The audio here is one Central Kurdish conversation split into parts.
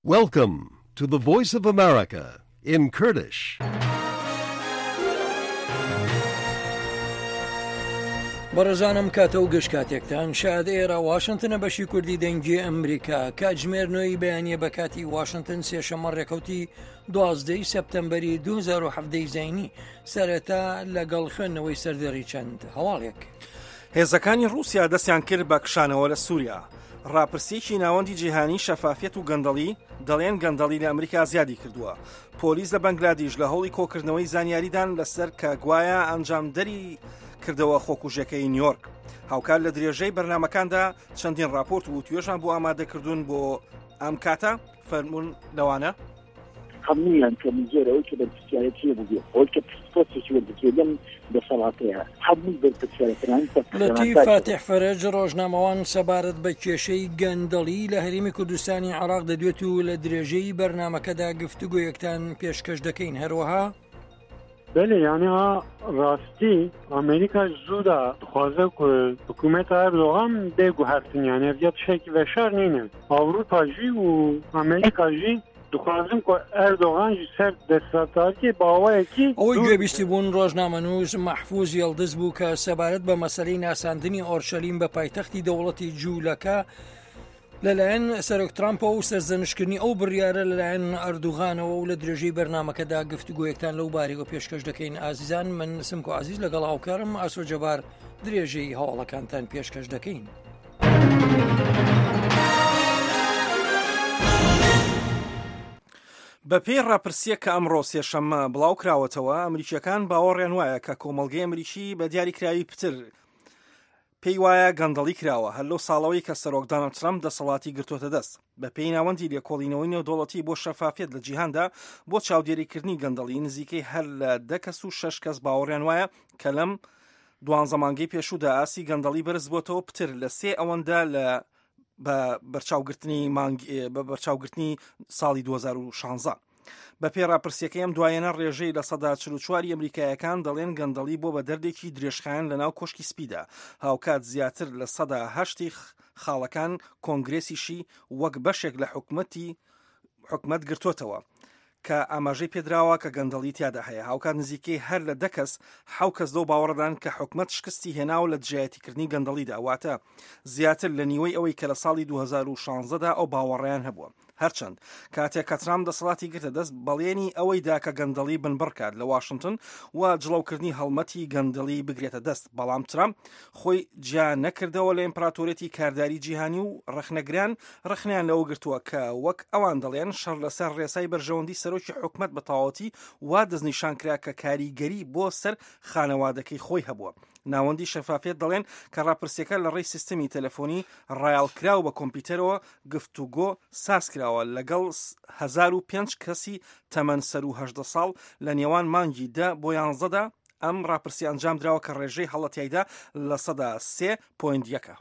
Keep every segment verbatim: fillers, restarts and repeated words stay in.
Welcome to the Voice of America in Kurdish. بەڕێزانم کاتە و گەشت کاتێکتان شاد ئێرە واشنتنە بەشی کوردی دەنگی ئەمریکا کاتژمێرنەوەی بەیانیە بە کاتی واشنتن سێشەمە ڕێکەوتی دوازدەی سەپتەمبەری دوو هەزار و هەفت زینی سەرەتا لەگەڵ خوێندنەوەی سەردەری چەند هەواڵێک. هێزەکانی رووسیا دەستیان کرد بە کشانەوە لە سووریا. ڕاپرسیەکی ناوەندی جیهانی شەفافیەت و گەندەڵی دەڵێن گەندەڵی لە ئەمریکا زیادی کردووە. پۆلیس لە بەنگلادیش لە هەوڵی کۆکردنەوەی زانیاریدان لەسەر کە گوایە ئەنجامدەری کردەوە خۆکوژەکەی نیویۆرک. هاوکار لە درێژەی بەرنامەکاندا چەندین راپۆرت و توێژان بۆ ئامادەکردوون بۆ ئەم کاتە فەرموون لەوانە هەموویان کە مزۆرەوەی کە بەرپرسیارەتی بوو ئەوەی کە پرسپۆرتێکی وەردەکردن بەسەڵاتەیە هەمووی بەرپرسیارەتان لەتی فاتح فەرەج ڕۆژنامەوان سەبارەت بە کێشەی گەندەڵی لە هەرێمی کوردستانی عێراق دەدوێت و لە درێژەی بەرنامەکەدا گفتوگۆیەکتان پێشکەش دەکەین. هەروەها بله یعنی ها راستی امریکا زودا خوازه که حکومت اردوغان بگو هستن یعنی افجاد شکی و شر نینه اوروپا جی و امریکا جی دخوازم که اردوغان جی سر دستاتاری باوه کی ئەوەی گوێبیستی بوون ڕۆژنامەنووس مەحفوظ یەڵدز بوو کە سەبارەت بە مەسەلەی ناساندنی ئۆرشەلیم بە پایتەختی دەوڵەتی جوولەکە لەلایەن سەرۆک ترامپە و سەرزەنشکردنی ئەو بڕیارە لەلایەن ئەردوغانەوە و لە درێژەی بەرنامەکەدا گفتوگۆیەکتان لەو بارەوە پێشکەش دەکەین. ئازیزان من سمکۆ عزیز لەگەڵ هاوکارم ئاسۆ جەبار درێژەی هەواڵەکانتان پێشکەش دەکەین. بە پێی ڕاپرسیە کە ئەمڕۆ سێشەممە بڵاو کراوەتەوە ئەمریکیەکان باوەڕیان وایە کە کۆمەڵگەی ئەمریکی بە دیاریکراوی پتر پێی وایە گەندەڵی کراوە هەر لەو ساڵەوەی کە سەرۆک دۆناڵد ترامپ دەسەڵاتی گرتوۆتە دەست. بە پێی ناوەندی لێکۆڵینەوەی نێودەوڵەتی بۆ شەفافیت لە جیهاندا بۆ چاودێریکردنی گەندەڵی نزیکەی هەر لە دە کەس و شەش کەس باوەڕیان وایە کە لەم دوانزە مانگەی پێشوودا ئاسی گەندەڵی بەرز بۆتەوە پتر لە سێ ئەوەندە لە بە بەرچاوگرتنی بە بەرچاوگرتنی ساڵی دوو هەزار و شانزە. بە پێی ڕاپرسیەکەی ئەم دوایەنە ڕێژەی لە سەدا چل و چواری ئەمریکایەکان دەڵێن گەندەڵی بۆ بە دەردێکی درێژخایەن لە ناو کۆشکی سپیدا. هاوکات زیاتر لە سەدا هەشتی خاڵەکان کۆنگرێسیشی وەک بەشێک لە حکومەتی حکومەت گرتوۆتەوە کە ئاماژەی پێدراوە کە گەندەڵی تیادا هەیە. هاوکات نزیکەی هەر لە دە کەس حەو کەس دەو باوەڕدان کە حکومەت شکستی هێناو لە دژایەتیکردنی گەندەڵیدا واتە زیاتر لە نیوەی ئەوەی کە لە ساڵی دوو هەزار و شانزەدا ئەو باوەڕیان هەبووە. هەرچەند کاتێک کە ترامپ دەسەڵاتی گرتە دەست بەڵێنی ئەوەیدا کە گەندەڵی بنبڕکات لە واشنتن و جڵەوکردنی هەڵمەتی گەندەڵی بگرێتە دەست، بەڵام ترامپ خۆی جیا نەکردەوە لە ئیمپراتۆرێتی کارداری جیهانی و ڕەخنەگران ڕخنیان لەوە گرتووە کە وەک ئەوان دەڵێن شەڕ لەسەر ڕێسای بەرژەوەندی سەرۆکی حکومەت بە تەواوەتی وا دەستنیشانکرا کە کاریگەری بۆ سەر خانەوادەکەی خۆی هەبووە. ناوەندی شەفافیت دەڵێن کە ڕاپرسیەکە لە ڕێی سیستەمی تەلەفۆنی ڕایالکراو بە کۆمپیوتەرەوە گفتوگۆ سازکراوە لەگەڵ هەزار و پێنج کەسی تەمەن سەر و هەژدە ساڵ لە نێوان مانگی دە بۆ یانزەدا. ئەم ڕاپرسی ئەنجام دراوە کە ڕێژەی هەڵەتیایدا لە سەدا سێ پۆینت یەکە.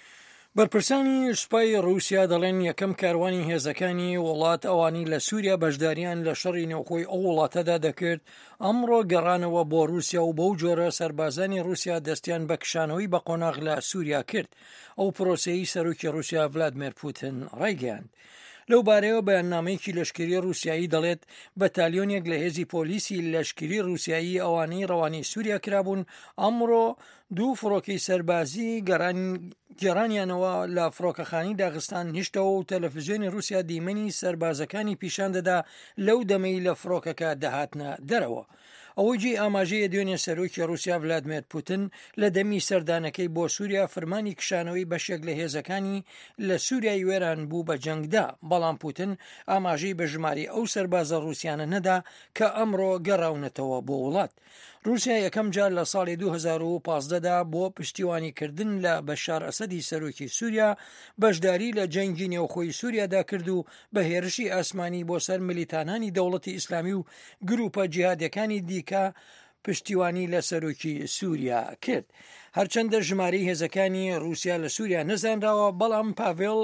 بەرپرسانی سوپای رووسیا دەڵێن یەکەم کاروانی هێزەکانی وڵات ئەوانی لە سووریا بەشداریان لە شەڕی نێوخۆی ئەو وڵاتەدا دەکرد ئەمڕۆ گەڕانەوە بۆ رووسیا و بەو جۆرە سەربازانی رووسیا دەستیان بە کشانەوەی بە قۆناغ لە سووریا کرد. ئەو پرۆسەی سەرۆکی رووسیا ڤلادیمیر پوتین ڕایگەیاند. لەو بارەیەوە بەیاننامەیەکی لەشکری رووسایی دەڵێت بەتالیۆنێک لە هێزی پۆلیسی لەشکری رووسایی ئەوانەی ڕەوانی سووریا کرابوون ئەمڕۆ دوو فڕۆکەی سەربازی گەڕانیانەوە لە فڕۆکەخانی داغستان هێشتەوە و تەلەڤیزیۆنی رووسیا دیمەنی سەربازەکانی پیشان دەدا لەو دەمەی لە فڕۆکەکە دەهاتنە دەرەوە. ئەوەی جێ ئاماژەیە دوێنێ سەرۆکی رووسیا ڤلادیمیر پوتین لە دەمی سەردانەکەی بۆ سووریا فەرمانی کشانەوەی بەشێک لە هێزەکانی لە سووریای وێران بوو بە جەنگدا، بەڵام پوتین ئاماژەی بە ژماری ئەو سەربازە رووسیانە نەدا کە ئەمڕۆ گەڕاونەتەوە بۆ وڵات. رووسیا یەکەم جار لە ساڵی دوو هەزار و پانزدەدا بۆ پشتیوانیکردن لە بەشار ئەسەدی سەرۆکی سووریا بەشداری لە جەنگی نێوخۆی سووریادا کرد و بە هێرشی ئاسمانی بۆ سەر ملیتانانی دەوڵەتی ئیسلامی و گروپە جیهادیەکانی دیکە پشتیوانی لە سەرۆکی سووریا کرد. هەرچەندە ژمارەی هێزەکانی رووسیا لە سووریا نەزانراوە، بەڵام پاڤێڵ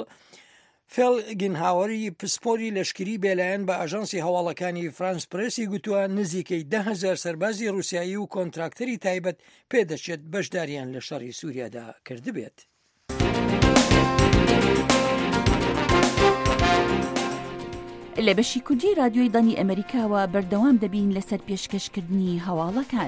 فێلگنهاوەری پسپۆری لەشکری بێلایەن بە ئاژانسی هەواڵەکانی فرانس پرێسی گوتووە نزیکەی ده هەزار سەربازی رووسایی و کۆنتراکتەری تایبەت پێدەچێت بەشداریان لە شەڕی سووریادا کردبێت. لە بەشی کوردی رادیۆی دانی ئەمریکاوە بەردەوام دەبین لەسەر پێشکەشکردنی هەواڵەکان.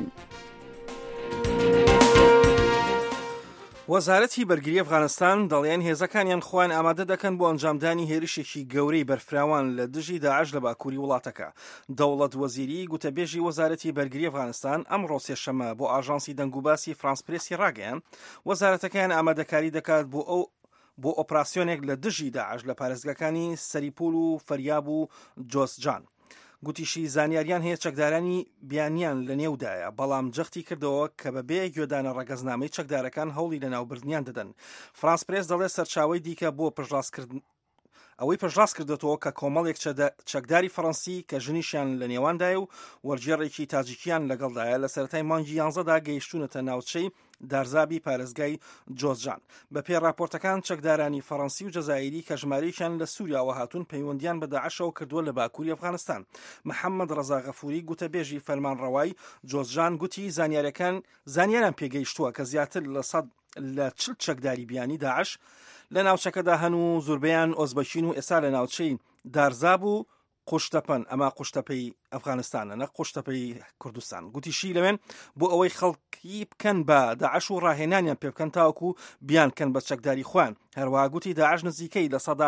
وەزارەتی بەرگری ئەفغانستان دەڵێن هێزەکانیان خۆیان ئامادە دەکەن بۆ ئەنجامدانی هێرشێکی گەورەی بەرفراوان لە دژی داعش لە باکووری وڵاتەکە. دەوڵەت وەزیری گوتەبێژی وەزارەتی بەرگری ئەفغانستان ئەمڕۆ سێشەممە بۆ ئاژانسی دەنگوباسی فرانس پرێسی ڕاگەیان وەزارەتەکەیان ئامادەکاری دەکات بۆ ئەو بۆ ئۆپراسیۆنێک لە دژی داعش لە پارێزگاکانی سەریپول و فەریاب و جۆسجان. گوتیشی زانیاریان هەیە چەکدارانی بیانیان لە نێودایە، بەڵام جەختی کردەوە کە بەبێ گوێدانە ڕەگەزنامەی چەکدارەکان هەوڵی لە ناوبردنیان دەدەن. فرانس پرێس دەڵێت سەرچاوەی دیکە بۆ پشتڕاستکردن ئەوەی پشتڕاست کردێتەوە کە کۆمەڵێک چەکداری فەڕەنسی کە ژنیشیان لە نێواندایە و وەرگێڕێکی تاجیکیان لەگەڵدایە لە سەرەتای مانگی یانزەدا گەیشتونەتە ناوچەی دارزابی پارێزگای جۆزجان. بە پێی راپۆرتەکان چەکدارانی فەڕەنسی و جەزائیری کە ژمارەیەکیان لە سووریاوە هاتوون پەیوەندیان بە داعشەوە کردووە لە باکووری ئەفغانستان. محەممەد ڕەزا غەفوری گوتەبێژی فەرمانڕەوای جۆزجان گوتی زانیاریەکان زانیاریان پێگەیشتووە کە زیاتر لە سەد لە چل چەکداری بیانی داعش لە ناوچەکەدا هەن و زۆربەیان ئۆزبەکین و ئێستا لە ناوچەی دارزاب و قوشتەپەن، ئەمە قوشتەپەی ئەفغانستانە نە قوشتەپەی کوردستان. گوتیشی لەوێن بۆ ئەوەی خەڵکی بکەن بە داعش و ڕاهێنانیان پێ بکەن تاوەکو بیانکەن بە چەکداری خوان. هەروەها گوتی داعش نزیکەی لە سەدا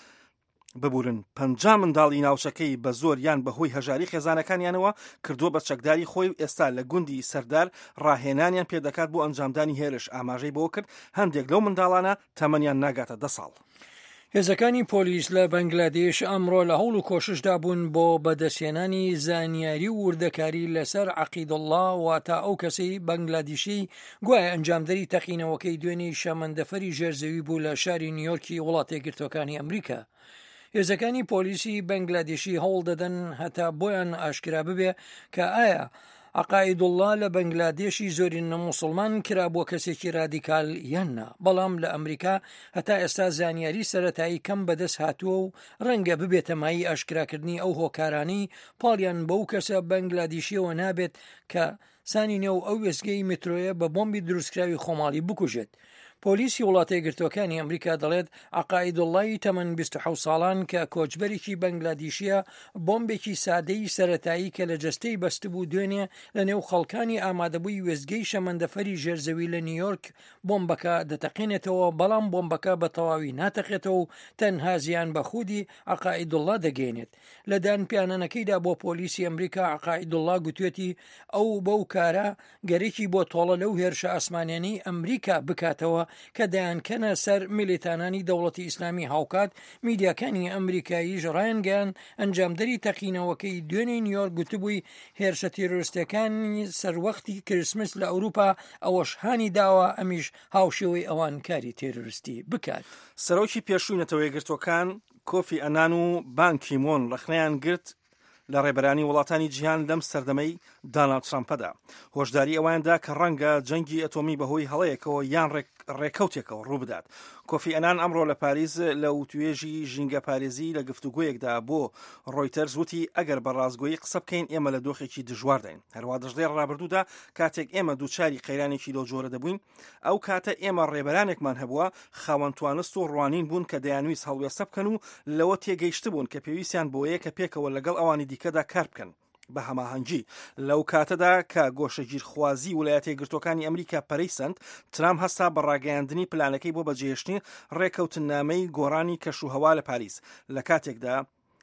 ببورن پەنجا منداڵی ناوچەکەی بە زۆر یان بەهۆی هەژاری خێزانەکانیانەوە کردووە بە چەکداری خۆی و ئێستا لە گوندی سەردار ڕاهێنانیان پێدەکات بۆ ئەنجامدانی هێرش. ئاماژەی بۆ کرد هەندێک لەو منداڵانە تەمەنیان ناگاتە دە ساڵ. هێزەکانی پۆلیس لە بەنگلادێش ئەمڕۆ لە هەوڵ و کۆششدا بوون بۆ بەدەستهێنانی زانیاری و وردەکاری لەسەر عەقیدوڵڵا واتە ئەو کەسەی بەنگلادیشی گوایە ئەنجامدەری تەقینەوەکەی دوێنێ شەمەندەفەری ژێرزەوی بوو لە شاری نیویۆرکی وڵاتە یەکگرتووەکانی ئەمریکا. هێزەکانی پۆلیسی بەنگلادێشی هەوڵ دەدەن هەتا بۆیان ئاشکرا ببێ کە ئایا عەقایدوڵڵا لە بەنگلادێشی زۆرین موسڵمان کرا بۆ کەسێکی رادیکال یاننا. بەڵام لە ئەمریکا هەتا ئێستا زانیاری سەرەتایی کەم بەدەست هاتووە و ڕەنگە ببێتە مای ئاشکراکردنی ئەو هۆکارانی پاڵیان بەو کەسە بەنگلادیشیەوە نابێت کە سانی نێو ئەو وێستگەی مترۆیە بە بۆمبی دروستکراوی خۆماڵی بکوژێت. پۆلیسی وڵاتە یەکگرتووەکانی ئەمریکا دەڵێت عەقایدوڵڵای تەمەن بیست و حەوت ساڵان کە کۆچبەرێکی بەنگلادیشیە بۆمبێکی سادەی سەرەتایی کە لە جەستەی بەستبوو دوێنێ لە نێو خەڵکانی ئامادەبووی وێستگەی شەمەندەفەری ژێرزەوی لە نیویۆرک بۆمبەکە دەتەقێنێتەوە، بەڵام بۆمبەکە بە تەواوی ناتەقێتەوە و تەنها زیان بە خودی عەقایدوڵڵا دەگەێنێت. لە دانپیانانەکەیدا بۆ پۆلیسی ئەمریکا عەقایدوڵڵا گوتوێتی ئەو بەو کارە گەرێکی بۆ تۆڵە لەو هێرشە ئاسمانیانەی ئەمریکا بکاتەوە کە دایانکەنە سەر میلیتانانی دەوڵەتی ئیسلامی هاوکات. میدیاکانی ئەمریکاییش ڕایانگەیان ئەنجامدەری تەقینەوەکەی دوێنێ نیویۆرک گوتبووی هێرشە تیرۆریستەکانی سەروەختی کریسمس لە ئەوروپا ئەوەش هانی داوە ئەمیش هاوشێوەی ئەوان کاری تێرۆریستی بکات. سەرۆکی پێشووی یەکگرتووەکان کۆفی ئەنان و بان کی مۆن ڕخنەیان گرت لە ڕێبەرانی وڵاتانی جیهان لەم سەردەمەی دانالد ترامپەدا. هۆشداری ئەواندا کە ڕەنگە جەنگی ئەتۆمی بەهۆی هەڵەیەکەوە یان ڕێکەوتێکەوە ڕوو بدات. کۆفی ئەنان ئەمڕۆ لە پاریز لە وتوێژی ژینگە پارێزی لە گفتوگویەکدا بۆ ڕۆیتەرز وتی ئەگەر بە ڕازگۆیی قسە بکەین ئێمە لە دۆخێکی دژوار دەین. هەروە دەژدەی ڕابردوودا کاتێک ئێمە دووچاری قەیرانێکی لەو جۆرە دەبووین ئەو کاتە ئێمە ڕێبەرانێکمان هەبووە خاوەنتوانست و ڕوانین بوون کە دەیانویست هەڵوێستە بکەن و لەوە تێگەیشت بوون کە پێویستیان بۆیە کە پێکەوە لەگەڵ ئەوانی دیکەدا کار بکەن. بە هەماهەنگی لەو کاتەدا کە گۆشەگیرخوازی ویلایەتە یەکگرتووەکانی ئەمریکا پەرەیسەند، ترامپ هەستا بە ڕاگەیاندنی پلانەکەی بۆ بەجێهێشتنی ڕێکەوتنامەی گۆڕانی کەشوهەوا لە پاریس. لە کاتێکدا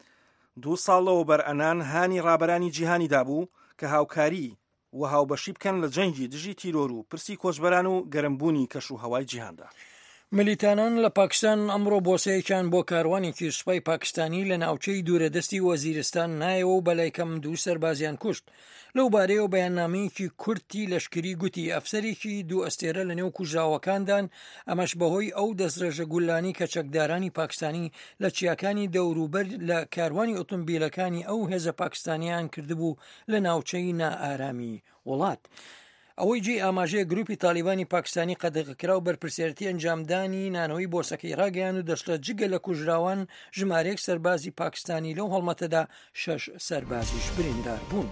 دوو ساڵەوە بەر ئەنان هانی ڕابەرانی جیهانی دابوو کە هاوکاری و هاوبەشی بکەن لە جەنگی دژی تیرۆر و پرسی کۆچبەران و گەرمبوونی کەشوهەوای جیهاندا. ملیتانان لە پاکستان ئەمڕۆ بۆسەیەکیان بۆ کاروانێکی سوپای پاکستانی لە ناوچەی دوورەدەستی وەزیرستان نایەوە و بەلایکەم دوو سەربازیان کوشت. لەو بارەیەوە بەیاننامەیەکی کورتی لەشکری گوتی ئەفسەرێکی دوو ئەستێرە لە نێو کوژراوەکاندان، ئەمەش بەهۆی ئەو دەستڕێژە گولانی کە چەکدارانی پاکستانی لە چیاکانی دەوروبەر لە کاروانی ئۆتۆمبیلەکانی ئەو هێزە پاکستانیان کردبوو لە ناوچەی نائارامی وڵات. ئەوەی جێ ئاماژەیە گروپی تالیبانی پاکستانی قەدەغەکرا و بەرپرسیارەتی ئەنجامدانی نانەوەی بۆسەکەی ڕاگەیان و دەشتە جگە لە کوژراوان ژمارەیەک سەربازی پاکستانی لەو هەڵمەتەدا شەش سەربازیش بریندار بوون.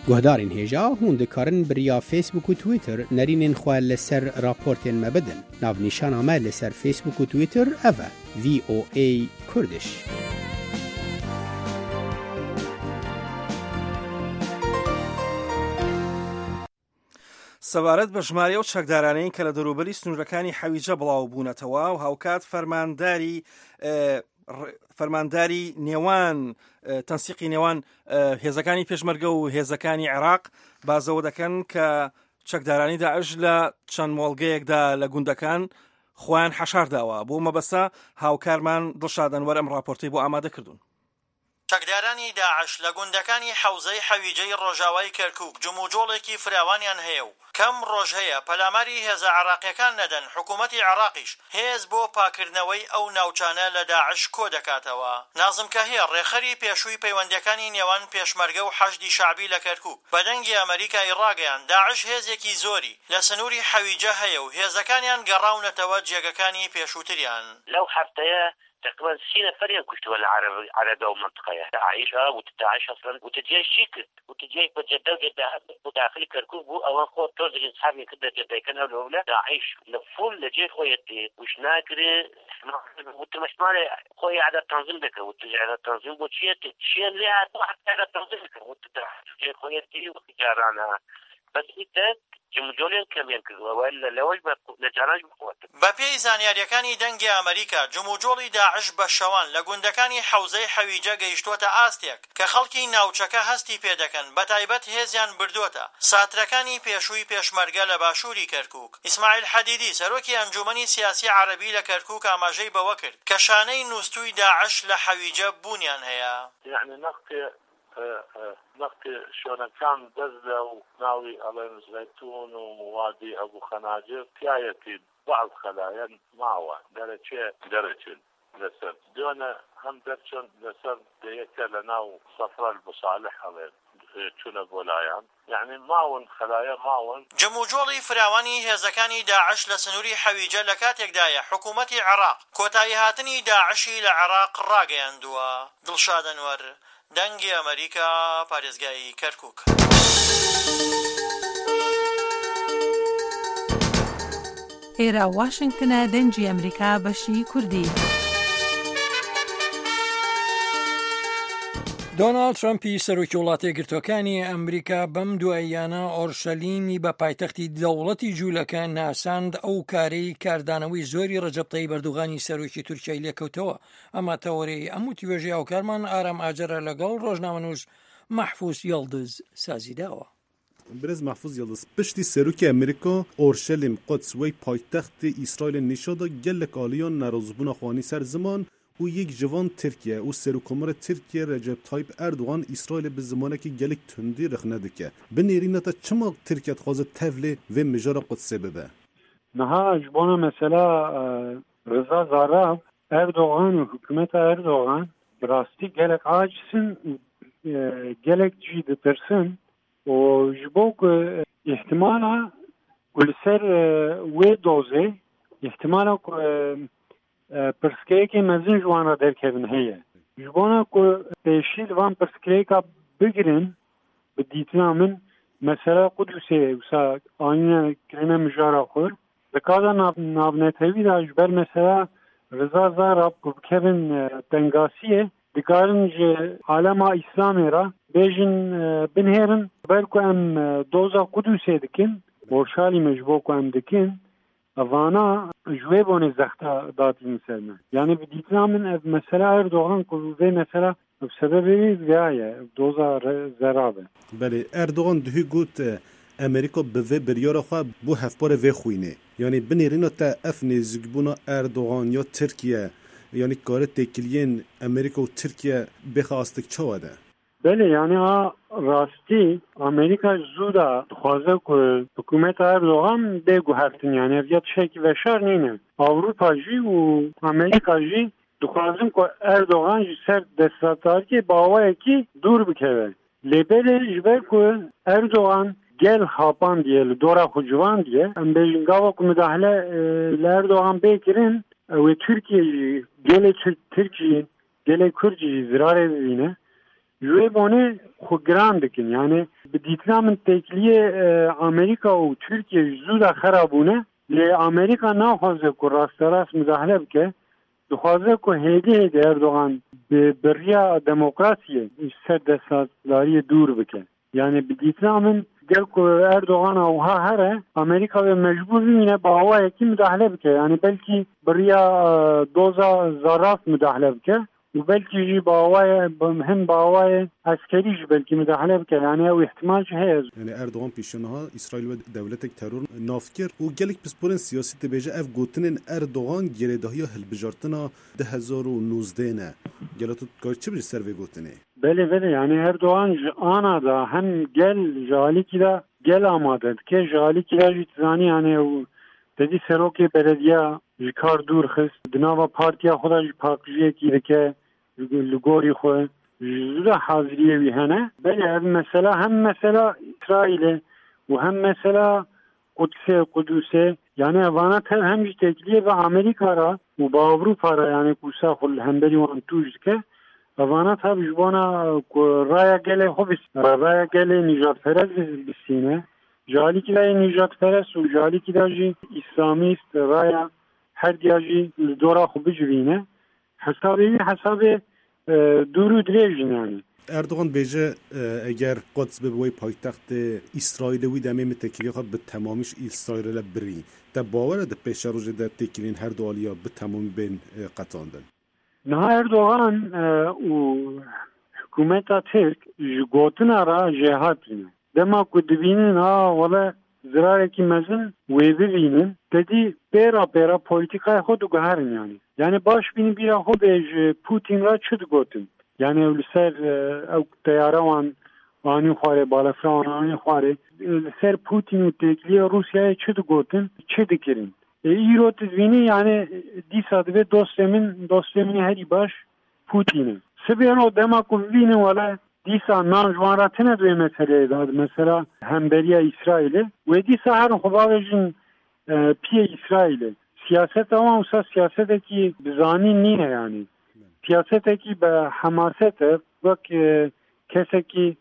گهدارین هێژا هون دikarin biriya Facebook û Twitter nerînên xwe li ser raportên me bidin. Navnîşana me li ser Facebook û Twitter ev e V O A Kurdish. سەبارەت بە ژمارە و چەکدارانەی کە لە دەروبەری سنوورەکانی حەویجە بڵاو بوونەتەوە و هاوکات فەرمانداری فەرمانداری نێوان تەنسیقی نێوان هێزەکانی پێشمەرگە و هێزەکانی عێراق بازەوە دەکەن کە چەکدارانی داعش لە چەند مۆڵگەیەکدا لە گوندەکان خۆیان حەشارداوە. بۆ مەبەستە هاوکارمان دڵشاد ئەنوەر ئەم راپۆرتەی بۆ ئامادە کردوون. چەکدارانی داعش لە گوندەکانی حەوزەی حەویجەی ڕۆژاوای کەرکووک جموجۆڵێکی فراوانیان هەیە و کەم ڕۆژ هەیە پەلاماری هێزە عێراقیەکان نەدەن. حکوومەتی عێراقیش هێز بۆ پاکردنەوەی ئەو ناوچانە لە داعش کۆ دەکاتەوە. نازم کەهێ ڕێخەری پێشووی پەیوەندیەکانی نێوان پێشمەرگە و حەشدی شعبی لە کەرکووک بەدەنگی ئەمریکای ڕاگەیان داعش هێزێکی زۆری لە سنووری حەویجە هەیە و هێزەکانیان گەڕاونەتەوە جێگەکانی پێشووتریان. لەو هەفتەیە تقريبا ستين نفر يكشتوا العرب على دو منطقة داعش اه وتداعش اصلا وتجي شيكت وتجي بجدة جدة وداخل كركوك بو او خو توز اصحابي كده جدة كانوا الاولى داعش لفول لجي خويتي وش ناكري وتمش مالي خويا على التنظيم دك وتجي على التنظيم وتشيت شيء اللي على التنظيم دك وتجي خويتي وتجارانا بس انت جمجۆلیان کەمیان کردووە وایە لەوەش لە جارانش بخواتن. بە پێی زانیاریەکانی دەنگی ئەمریکا جموجۆڵی داعش بە شەوان لە گوندەکانی حەوزەی حەویجە گەیشتووەتە ئاستێک کە خەڵکی ناوچەکە هەستی پێدەکەن بەتایبەت هێزیان بردووەتە ساترەکانی پێشووی پێشمەرگە لە باشووری کەرکووک. ئیسماعیل حەدیدی سەرۆکی ئەنجومەنی سیاسی عەرەبی لە کەرکووک ئاماژەی بەوە کرد کە شانەی نووستووی داعش لە حەویجە بوونیان هەیە. یعنی نەختی نەختی شوێنەکان دەست لە و ناوی ئەڵێن زەیتون و موادی ئەبوو خەناجر پیاەتی بعض خەلایەن ماوە دەرەچێ دەرەچن لەسەر دوێنە هەم دەرچۆن لەسەر دەیەکە لە ناو سەفرە بصالح ئەڵێن چونە بۆ لایەن یعنی ماون خەلایە ماون. جموجۆڵی فراوانی هێزەکانی داعش لە سنووری حەویجە لە کاتێکدایە حکوومەتی عێراق کۆتایی هاتنی داعشی لە عێراق ڕاگەیاندووە. دڵشاد ئەنوەر دەنگی ئەمریکا پارێزگای کەرکووک. ئێرە واشنگتنە دەنگی ئەمریکا بەشی کوردی. دۆناڵد ترامپی سەرۆکی وڵاتە یەکگرتووەکانی ئەمریکا بەم دواییانە ئۆرشەلیمی بە پایتەختی دەوڵەتی جوولەکە ناساند ئەو کارەی کاردانەوەی زۆری ڕەجەب تەیب ئەردوغانی سەرۆکی تورکیای لێکەوتەوە. ئەمە تەوەرەی ئەم وتیوێژی هاوکارمان ئارام ئاجرە لەگەڵ ڕۆژنامەنووس مەحفوظ یەڵدز سازی داوە. برز محفوظ یلدز پشتی سروک امریکا اورشلیم قدس وی پایتخت اسرائیل نشادا گلک آلیان نرازبون خوانی سر زمان و یک جوان ترکیه و سروکمر ترکیه رجب طایب اردوغان اسرائیل به زمانه که گلک تندی رخ ندکه بنیرین تا چما ترکیه خوازه تفله و مجار قدسه ببه نها جبانا مثلا رضا زاراب اردوغان و حکومت اردوغان براستی گلک عاجسن گلک جید پرسن و جبوك احتمالا كل سر وي دوزي احتمالا برسكيكي مزين جوانا در كيفن هي جبونا كو بيشيل وان برسكيكا بگرن بديتنا من مثلا قدوسي وسا آينا كرنا مجارا خور بكادا نابنتوي دا جبر مثلا رضا زاراب كو كيفن بنغاسيه دكارن جي عالم اسلامي را بيجن بنهرن بركو ام دوزا قدوسي دكن ورشالي مجبوكو ام دكن افانا جويبون زختا داتين سرنا يعني بديتنا من مثلا اردوغان كو زي مثلا بسبب زيايا دوزا زرابه بله اردوغان دهي قوت امريكا بوه بريارا خواه بو هفبار وه خوينه يعني بنيرينا تا افني زگبونا اردوغان یا ترکیه یعنی کار تکلیین امریکا و ترکیه بخواستک چه واده؟ بله یعنی ها راستی امریکا زودا خوازه که حکومت اردوغان بگو هفتن یعنی افیاد شکی و شر نینه اوروپا جی و امریکا جی دخوازم که اردوغان جی سر دستاتار که باوه که دور بکوه لبه جبر که اردوغان گل خاپان دیه لدورا خوجوان دیه ام بیجنگاوا که مداخله لاردوغان بکرین و ترکیه گله ترکیه گله کردی زراره ببینه جوی بونه خود گران دکن یعنی بدیتنا من تکلیه امریکا و ترکیه زود خرابونه لی امریکا نخوازه که راست راست مداخله بکه دخوازه که هیده هیده اردوغان به بریا دموکراسی سر دستداری دور بکه یعنی بدیتنا من گل که اردوغان اوها هره امریکا به مجبور بینه با هوا یکی مداخله بکه یعنی بلکی بریا دوزا زراف مداخله بکه و بلکی جی با هوای هم با هوای عسکریش بلکی مداخله بکه یعنی او احتمال چه هست یعنی اردوغان پیشنها اسرائیل و دولت ترور نافکر و گلک پسپورن سیاسی تبیجه اف گوتنن اردوغان گریده‌های هلبجارتنا ده هزار و نوزده نه گلاتو کار چه بری سر و گوتنه بله بله یعنی اردوغان آنا دا هم گل جالی کی دا گل آماده که جالی کی دا جیتزانی یعنی دیدی سروکی بلدیه جکار دور خست دناوا پارتیا خدا جی پاکجیه کی که لگوری خو زوده حاضریه وی هنه بله هم مثلا هم مثلا اسرائیل و هم مثلا قدس قدوسه یعنی وانا تر هم جی تکلیه و امریکا را و با اروپا را یعنی کوسا خل هنبری وان توش که وانا تر جبانا رایا گله خوبیست رایا گله نجات فرز بسینه جالی که دای نجات فرز و جالی که دای اسلامیست رایا هر دیاجی دورا خوب جوینه حسابی حساب دورو دریجن یعنی اردوغان بیجه اگر قدس به بوی پایتخت اسرائیل وی دمیم تکلیه خواد به تمامیش اسرائیل بری تا باوره ده پیش روزه ده تکلین هر دوالیا به تمام بین قطاندن نه اردوغان و حکومت ترک گوتن را جهاد بینه دما که دبینن ها ولی زراره که مزن وی ببینن دیدی پیرا پیرا پولیتیکای خود گهرن یعنی یعنی باش بینی بیرا خود ایج پوتین را چود گوتن یعنی لسر او تیاره وان آنی خواره بالفران آنی خواره لسر پوتین و تکلیه روسیه چود گوتن چود کرن ای رو تدوینی یعنی دی سادوه دوست من دوست منی هری باش پوتینه سبیرو دما که ببینن ولی دیسا نام جوان را تنه دوی مسئله داد مثلا همبریه اسرائیل و دیسا هر خباوشن پی اسرائیل سیاست اما اوسا سیاست که بزانی نیه یعنی سیاست که به حماست وقت کسی که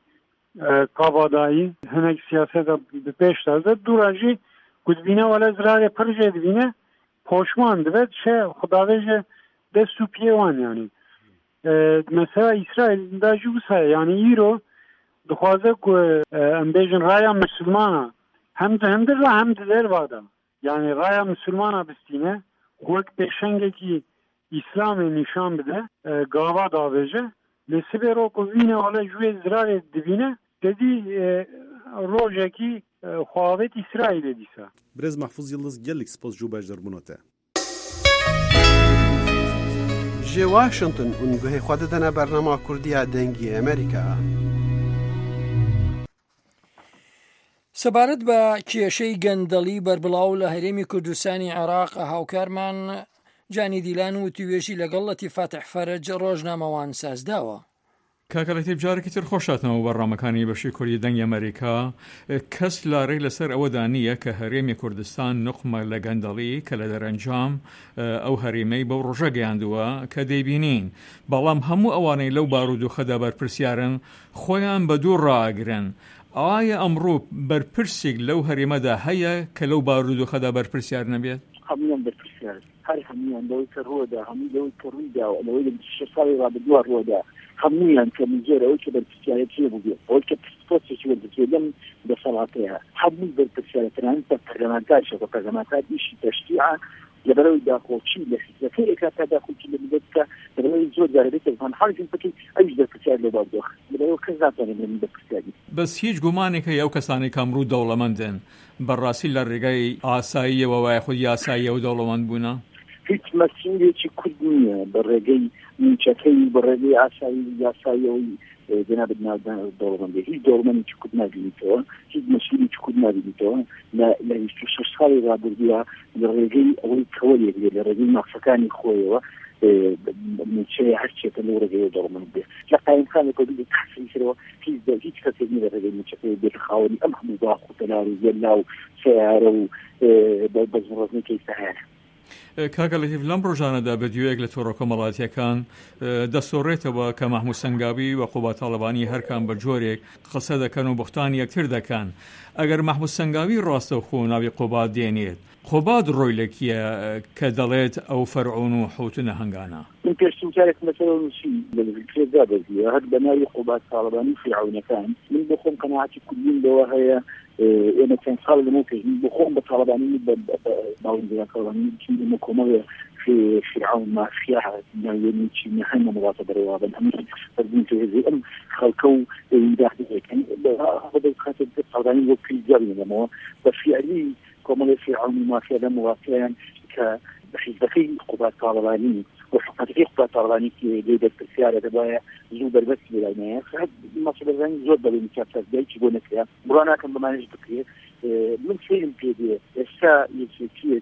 قابادایی هنگ سیاست به پیش دازده دوراجی کدبینه ولی زرار پرجه دوینه پوشمان دوید چه خداوش دستو پیوان یعنی مثلا اسرائیل دا جوسه یعنی ایرو دخوازه که امبیجن رایا مسلمانه هم ده هم ده را هم ده در وادا یعنی رایا مسلمانه بستینه خوک پیشنگه که اسلام نشان بده گاوا داویجه لسبه رو که وینه حالا جوی زرار دوینه دیدی روژه که خواهد اسرائیل دیسه برز محفوظ یلدز گلک سپاس جو بجدر بوناته جي واشنطن ونگوه خود دنا برنامه کردی دنگی امریکا سەبارەت بە کێشەی گەندەڵی بەربڵاو لە هەرێمی کوردستانی عێراق هاوکارمان جانی دیلان و توێژی لەگەڵ لەتیف فاتح فەرج ڕۆژنامەوان سازداوە. کاکەلەتیف جارێکی تر خۆشاتنەوە بەڕامەکانی بەشی کوردی دەنگی ئەمریکا کەس لارەی لەسەر ئەوەدا نییە کە هەرێمی کوردستان نقمە لە گەندەڵی کە لە دەرەنجام ئەو هەرێمەی بەو ڕۆژە گەیاندووە کە دەیبینین بەڵام هەموو ئەوانەی لەو بارود و خەدا بەرپرسیارن خۆیان بە دوو ڕاگرن. ئایا ئەمڕۆ بەرپرسێک لەو هەرێمەدا هەیە کە لەو بارود و خەدا بەرپرسیار نەبێت؟ هەموویان بەرپرسیار هەر هەموویان لەوەی کە ڕۆدا هەمووی لەوەی کە ڕوویداوە لەوەی لە شەش ساڵی ڕابردووە ڕۆدا هەموویان کە منجێرە ئەوەی کە بەرپرسیارەت چێ بوو بێت ئەوەی کە پرسپۆسێکی وەردەچێ لەم دەسەڵاتەیە هەمووی بەرپرسیارە تەنانەت بە پەرلەمانتاریشە بە پەرلەمانتار ئیشی تەشریع لەبەرەوەی داخۆچی لە حیزبەکەی ئێکاتا داخۆچی لە ملت بکە لەبەرەوەی زۆر جارێت دەتوان حاڵی بکەی ئەویش دەرپرسیار لێ بادۆخ لەبەرەوە کەس ناتوانێت لەمن دەرپرسیاری بەس هیچ گومانێکە ئەو کەسانی کەمڕوو دەوڵەمەندن بەڕاستی لە ڕێگای ئاساییەوە وایە خودی ئاساییە و دەوڵەمەند بوونە هیچ مەسئولێکی کورد نییە بە ڕێگەی نیچەکەی بە ڕێگەی ئاسایی یاساییەوەی جناب دەوڵەمەندی هیچ دەوڵەمەندێکی کورد نبینیتەوە هیچ مەسئولێکی کورد نبینیتەوە لە بیست و شەش ساڵی ڕابردووە لە ڕێگەی ئەوەی کەوەلێک بێت لە ڕێگەی ناخسەکانی خۆیەوە نیچەیە هەرچێتە لەو ڕێگەی دەوڵەمەند بێت لە قایمخانێکەوە بێت تحسیل کردەوە هیچ هیچ کەسێک نیە لە ڕێگەی نیچەکەی بێت خاوەنی ئەم هەموو باخ و تەلار و گەلا و سەیارە و بەزمڕەزنەکەی سەهایە کاگەڵێتیف لەم ڕۆژانەدا بە دوێک لە تۆڕە کۆمەڵاتیەکان دەسۆڕێتەوە کە مەحموود سەنگاوی و قوبات تاڵبانی هەرکان بە جۆرێک قسە دەکەن و بوختانی یەکتر دەکەن. ئەگەر مەحموود سەنگاوی ڕاستەوخۆ ناوی قوبات دێنێت، قوبات ڕۆی لەکیە کە دەڵێت ئەو فەرعون و حوتنە هەنگانە؟ من پێشترێک مەسەڵ نووسی لەکرێدا بەزیە هەر بەناوی قوبات تاڵبانی فیرعونەکان من بۆ خۆم قەناعەتی کوردین لەوە هەیە ئێمە چەند ساڵ لەمە پێشین بۆ خۆم بە تاڵبانی باوەندیان تاڵبانی لەمە کۆمەڵێ في فرعون ما فيها يعني شيء مهم مواطن روابط هم فردين في أم خلقوا يداخل كان هذا خاطر الصعداني وكل جاري لما بفعلي كمان فرعون ما فيها مواطن ك بخي قبات طالباني وحقيقة قبات طالباني كي جيدة السيارة تبايا زوبر بس بلايناه فهاد مصر زين زود بالمكافأة جاي تقولنا كذا برانا كان بمانج بكري من فيلم كذا السا يسوي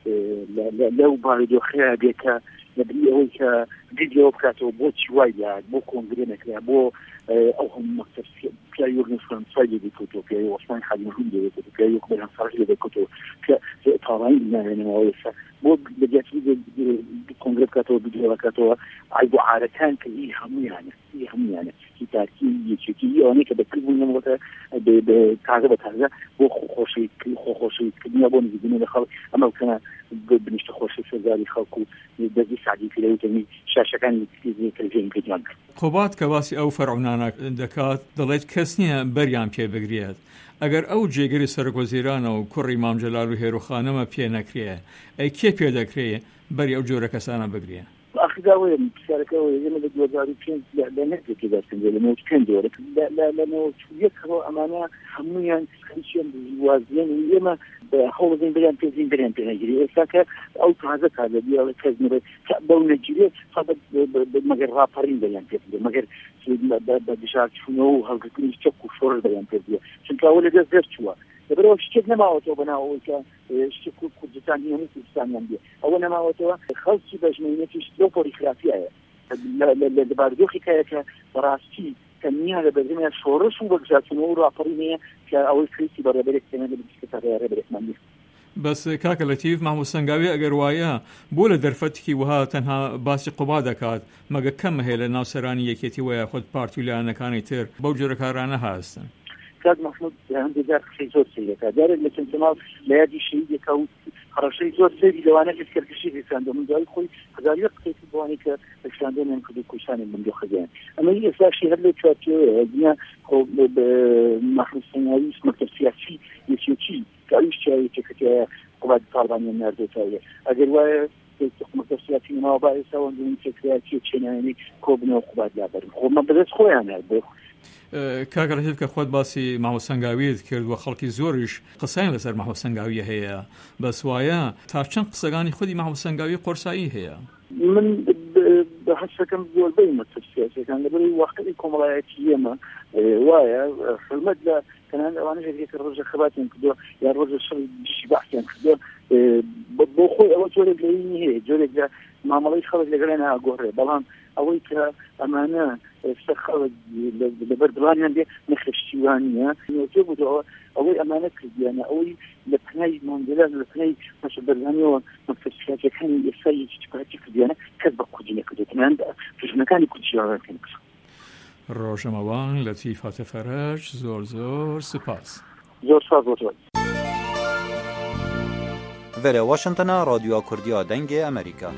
لو باردو خيابك نبي أول كفيديو بكاتو بوت شوية بو كونغرينا كلا بو أو هم مكتب كلا يورن فرنسا يدي كتو كلا يوصلين حد مهم يدي كتو كلا يقبل عن صار يدي كتو كلا طالعين يعني مويسة بو بديت في كونغري كاتو فيديو كاتو عيبو عارتان كلي هم يعني هم يعني تاركي يشكي يعني كده كل من يوم بتعذب بتعذب بو خوشي خوشي كنيا بون يجينا لخالق أما كنا بنشت خوشي سزاري خالقو بدي سعدي في لوتني شاشة كان يجي كلجين كجان قوبات كواسي أو فرعونانا دكات ضليت كسنيا بريان بيه بقريات اگر أو جيجري سرق وزيران أو كوري مام جلال وهيرو خانما بيه نكريه أي كي بيه دكريه بري أو جورا كسانا بقريه أخي داوي مشاركة يوم بدو وزاري فين لا لا نكتب كذا سنجل موت كان دورك لا لا لا موت يكره أمانة هميا خمسين وازين ويما بحول زين بريان تزين بريان تنجري إساك أو تعزة هذا بيا كذنب كأبو نجري فبد بمجر رابرين بريان تزين مجر بدشار شنو هالكل يشتكوا شور بريان تزين شنك أول جزء شوا برو شتى ما هو توبنا أول ك شتى كردستان هي مثل كردستان يعني أول ما هو توا خلص بجمعية تشتلو بوريخرافية لا لا لا باردو حكاية كراستي كمية لبزمة شورش وبجاتنا ورابرينية كأول كريسي برا بريك كمان بتشكتها برا بريك مامي بس كاك لطيف محمود سنگاوي اگر وايا بوله درفتكي وها تنها باسي قوبا دكات مگه كم هي لناو سراني يكيتي ويا خود بارتوليانا كاني تر بوجر كارانا هاستن كاد محمود عندي دار شيء زور سيء دار اللي كنت ما لا يدي شيء يكون خرج شيء زور سيء لو أنا كنت كل شيء في ساندو من ذلك خوي هذا يقطع في بوانيك الساندو من كل كوشان من دو خزان أما هي فاشي هذا شوية هدينا هو محمود سنغاوي اسمه كسياسي يسيوتي كأيش شيء كذا قبض طالبان الناس ده أجر واي تقوم كسياسي ما بعرف سوون من كسياسي يعني كوبنا وقبض لابر هو ما بدرس خوي أنا کاگەڵێت کە خۆت باسی ماحموود سەنگاویت کرد و خەڵکی زۆریش قسەیان لەسەر ماحموود سەنگاوی هەیە بەس وایە تا چەند قسەگانی خودی ماحموود سەنگاوی قورسایی هەیە من بحسكم زور بين التفسير كان لبري وقت كوملايتي ما وايا في المدة كان أنا جيت الرجل خباتين كده يا الرجل شو شي بحثين كده بخوي أول جوري جايني هي جوري جا ما ملاش خرج لقينا أقول بلان أول كا أمانة استخرج لبردلان عندي نخش شوانية يجيبوا ده أول أمانة كذي أنا أول لبناي منزلان لبناي مش بردلاني ومكتشفات كان يسوي شيء كذي أنا كذب كذي كذي كمان في مكان كذي شغال كذي ڕۆژەمەوان لەتیف هاتە فەرەج زۆر زۆر سپاس زۆر سپاس ڤێرە واشنتنە رادیۆ کوردیە دەنگی ئەمریکا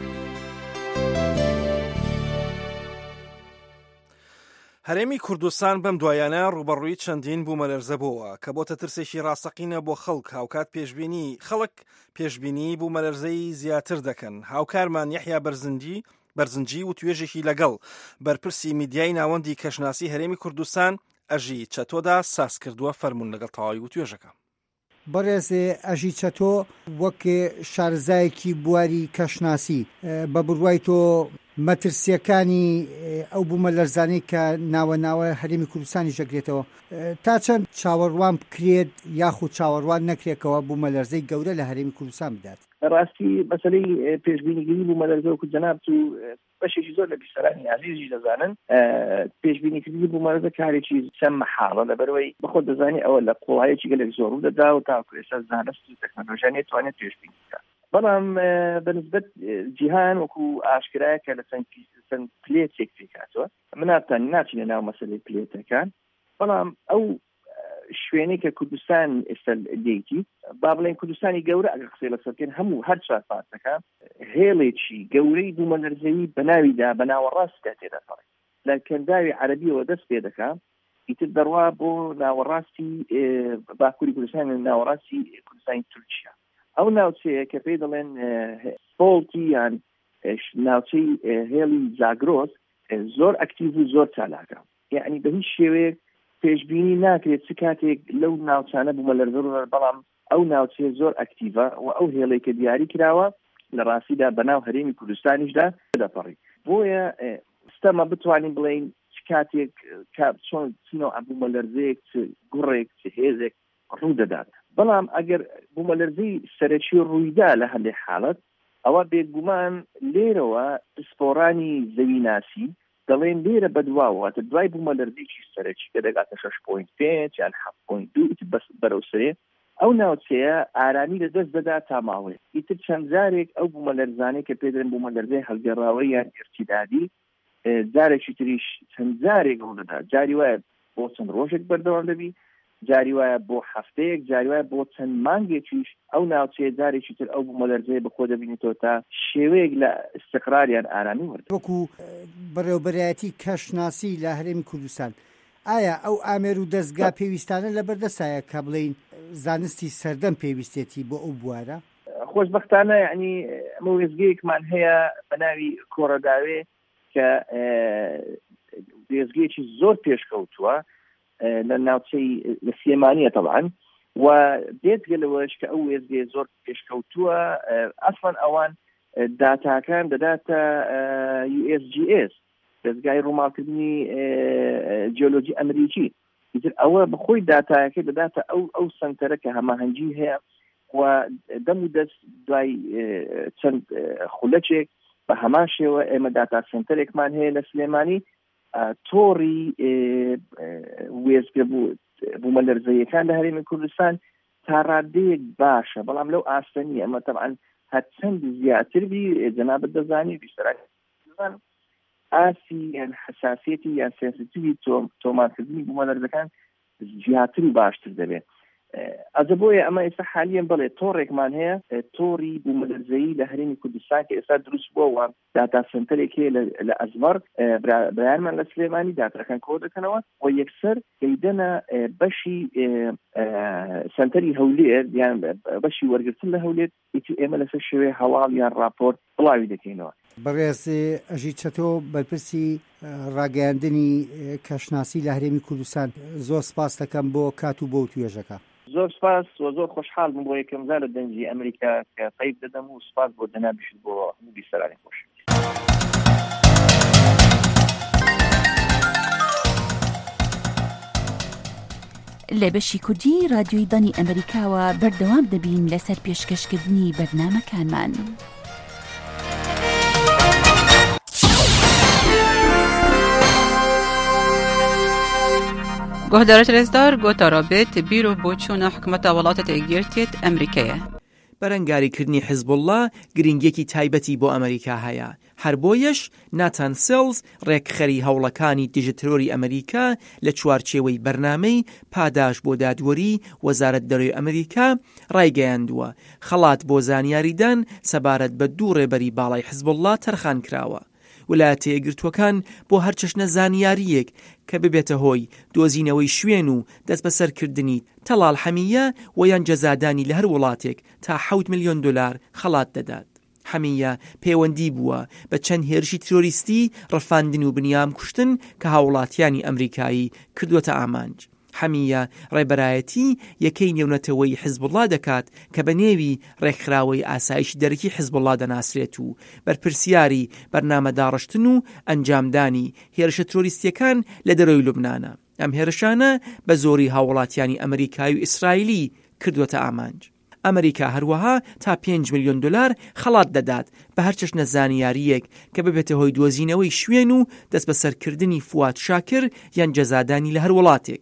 هەرێمی کوردستان بەم دوایانە ڕوبەڕووی چەندین بوومەلەرزە بووە کە بۆتە ترسێکی ڕاستەقینە بۆ خەڵک هاوکات پێشبینی خەڵک پێشبینی بوومەلەرزەی زیاتر دەکەن هاوکارمان یەحیا بەرزنجی بەرزنجی و توێژێکی لەگەڵ بەرپرسی میدیای ناوەندی کەشناسی هەرێمی کوردستان ئەژی چەتۆدا ساس کردووە فەرموون لەگەڵ تەواوی و توێژەکە بەڕێزێ ئەژی چەتۆ وەک شارزایەکی بواری کەشناسی بە بڕوای تۆ مەترسیەکانی ئەو بوومەلەرزانەی کە ناوە ناوە هەرێمی کوردستانی ژەگرێتەوە تا چەند چاوەڕوان بکرێت یاخود چاوەڕوان نەکرێتەوە بوومەلەرزەی گەورە لە هەرێمی کوردستان بدات ڕاستی مەسەلەی پێشبینیگیری بوومەلەرزە و جەناب تو بەشێکی زۆر لە بیسەرانی عزیزی دەزانن پێشبینیکردنی بوومەلەرزە کارێکی چەند مەحاڵە لەبەرەوەی بەخۆ دەزانی ئەوە لە قوڵایەکی گەلێک زۆر ڕوو دەدا و تاکو ئێستا زانست و تەکنۆلۆژیا نێتوانێت پێشبینی بکات بەڵام بەنسبەت جیهان وەکو ئاشکرایە کە لە چەند پلێتێک پێکاتەوە مناتان ناچینە ناو مەسەلەی پلێتەکان بەڵام ئەو شوێنەی کە کوردستان ئێستا دێتی با بڵێن کوردستانی گەورە ئەگەر قسەی لەسەرکەن هەموو هەر چوار پارتەکە هێڵێکی گەورەی بوومەلەرزەیی بەناویدا بە ناوەڕاستدا تێدا پەڕی لە کەنداوی عەرەبیەوە دەست پێ دەکا ئیتر دەڕوا بۆ ناوەڕاستی باکووری کوردستان ناوەڕاستی کوردستانی تورکیا ئەو ناوچەیە کە پێی دەڵێن فۆڵتی یان ناوچەی هێڵی زاگرۆس زۆر ئەکتیڤ و زۆر چالاکە یعنی بە هیچ شێوەیەک پێشبینی ناکرێت چ کاتێک لەو ناوچانە بوومەلەرزە بەڵام ئەو ناوچەیە زۆر ئەکتیڤە و ئەو هێڵەی کە دیاری کراوە لە ڕاستیدا بەناو هەرێمی کوردستانیشدا دەپەڕی بۆیە ستەمە بتوانین بڵێن چ کاتێک چۆن چنەوە بوومەلەرزەیەک چ گوڕێک چ هێزێک ڕوو دەدات بەڵام ئەگەر بوومەلەرزەی سەرەکی ڕوویدا لە هەندێک حاڵەت ئەوە بێگومان لێرەوە پسپۆڕانی زەویناسی دەڵێن لێرە بەدواوەتە دوای بوومەلەرزێکی سەرەکی کە دەگاتە شەش پۆینت پێنج یان هەفت پۆینت دوو ئیتر بەرەو سەرێ ئەو ناوچەیە ئارامی لە دەست دەدا تا ماوەیە ئیتر چەند جارێک ئەو بوومەلەرزانەی کە پێدرێن بوومەلەرزەی هەڵگەڕاوی یان ئێرتیدادی جارێکی تریش چەند جارێک ڕوو دەدا جاری وایە بۆ چەند ڕۆژێک بەردەوام دەبی جاری وایە بۆ هەفتەیەک جاری وایە بۆ چەند مانگێکیش ئەو ناوچەیە جارێکی تر ئەو بوومەلەرزەیە بەخۆ دەبینێتەوە تا شێوەیەک لە استقراریان ئارامی وەرد وەکو بەڕێوەبەرایەتی کەشناسی لە هەرێمی کوردستان ئایا ئەو ئامێر و دەستگا پێویستانە لەبەردەسایە کە بڵین زانستی سەردەم پێویستێتی بۆ ئەو بوارە خۆشبەختانە یعنی ئەمە وێزگەیەکمان هەیە بە ناوی کۆڕەداوێ کە وێزگەیەکی زۆر پێشکەوتووە لە ناوچەی لە سلێمانیە طبعا و دێتگەلەوەش کە ئەو وێزگەیە زۆر پێشکەوتووە ئەسڵەن ئەوان داتاکان دەداتە یو ئێس جی ئێس دەستگای ڕووماڵکردنی جیۆلۆجی ئەمریکی ئیتر ئەوە بەخۆی داتایەکە دەداتە ئەو ئەو سنتەرە کە هەماهەنگی هەیە و دەم و دەست دوای چەند خولەچێک بە هەمان شێوە ئێمە داتا سنتەرێکمان هەیە لە سلێمانی تۆڕی وێزگە بوومەلەرزەیەکان لە هەرێمی کوردستان تا ڕادەیەک باشە بەڵام لەو ئاستەنی ئەمە تەبعاً هەرچەند زیاتر بی جەنابەت دەزانی بیسەرانی ئاسی یان حساسیەتی یان سێنسیتیڤی تۆمارکردنی بوومەلەرزەکان زیاتر و باشتر دەبێت ئەجە بۆیە ئەمە ئێستا حالیان بڵێ تۆڕێکمان هەیە تۆڕی بوومەلەرزەیی لە هەرێمی کوردستان کە ئێستا دروست بووە داتا سنتەرێک هەیە لە ئەزمەر بەیانمان لە سلێمانی داتاکان کۆ دەکەنەوە و یەکسەر دەیدەنە بەشی سنتەری هەولێر یان بەشی وەرگرتن لە هەولێر ئیتی ئێمە لەسەر شێوەیە هەواڵ یان راپۆرت بڵاوی دەکەینەوە بەڕێز ئەژی چەتۆ بەرپرسی ڕاگەیاندنی کەشناسی لە هەرێمی کوردستان زۆر سپاس دەکەم بۆ کات و بۆ توێژەکە زۆر سپاس و زۆر خۆشحاڵ بووم بۆ یەکەم جار لە دەنجی ئەمریکا کە قەیب دەدەم و سپاس بۆ دەنابیشت بۆ هەموو بیسەرانی خۆش لە بەشی کوردی رادیۆی دانی ئەمریکاوە بەردەوام دەبین لەسەر پێشکەشکردنی بەرنامەکانمان. گۆهدارە رێزدار گۆتا ڕابێت بیرۆ بۆ چوونە حکومەتە وڵاتە یەکگرتوێت ئەمریکایە. بەرەنگاریکردنی حیزبوڵڵا گرنگێکی تایبەتی بۆ ئەمریکا هەیە. هەر بۆیەش ناتان سێلز ڕێکخەری هەوڵەکانی دژترۆری ئەمریکا لە چوارچێوەی بەرنامەی پاداش بۆ دادوەری وەزارەت دەرۆی ئەمریکا ڕایگەیاندووە خەڵات بۆ زانیاریدان سەبارەت بە دوو ڕێبەری باڵای حیزبوڵڵا تەرخان کراوە. ویلایەتە یەکگرتووەکان بۆ هەر چەشنە زانیاریەک کە ببێتە هۆی دۆزینەوەی شوێن و دەست بەسەرکردنی تەڵال حەمیە و یان جەزادانی لە هەر وڵاتێک تا حەوت ملیۆن دلار خەڵات دەدات. حەمیە پەیوەندی بووە بە چەند هێرشی ترۆریستی ڕەفاندن و بنیام کوشتن کە هاوڵاتیانی ئەمریکایی کردووەتە ئامانج. حەمیە ڕێبەرایەتی یەکەی نێونەتەوەی حیزبوڵڵا دەکات کە بە نێوی ڕێکخراوەی ئاسایشی دەرەکی حیزبوڵڵا دەناسرێت و بەرپرسیاری بەرنامە داڕشتن و ئەنجامدانی هێرشە ترۆریستیەکان لە دەرەوەی لوبنانە. ئەم هێرشانە بە زۆری هاوڵاتیانی ئەمریکای و ئیسرائیلی کردووەتە ئامانج. ئەمریکا هەروەها تا پێنج ملیۆن دلار خەڵات دەدات بە هەر چەشنە زانیاریەک کە ببێتە هۆی دۆزینەوەی شوێن و دەست بەسەرکردنی فواد شاکر یان جەزادانی لە هەر وڵاتێک.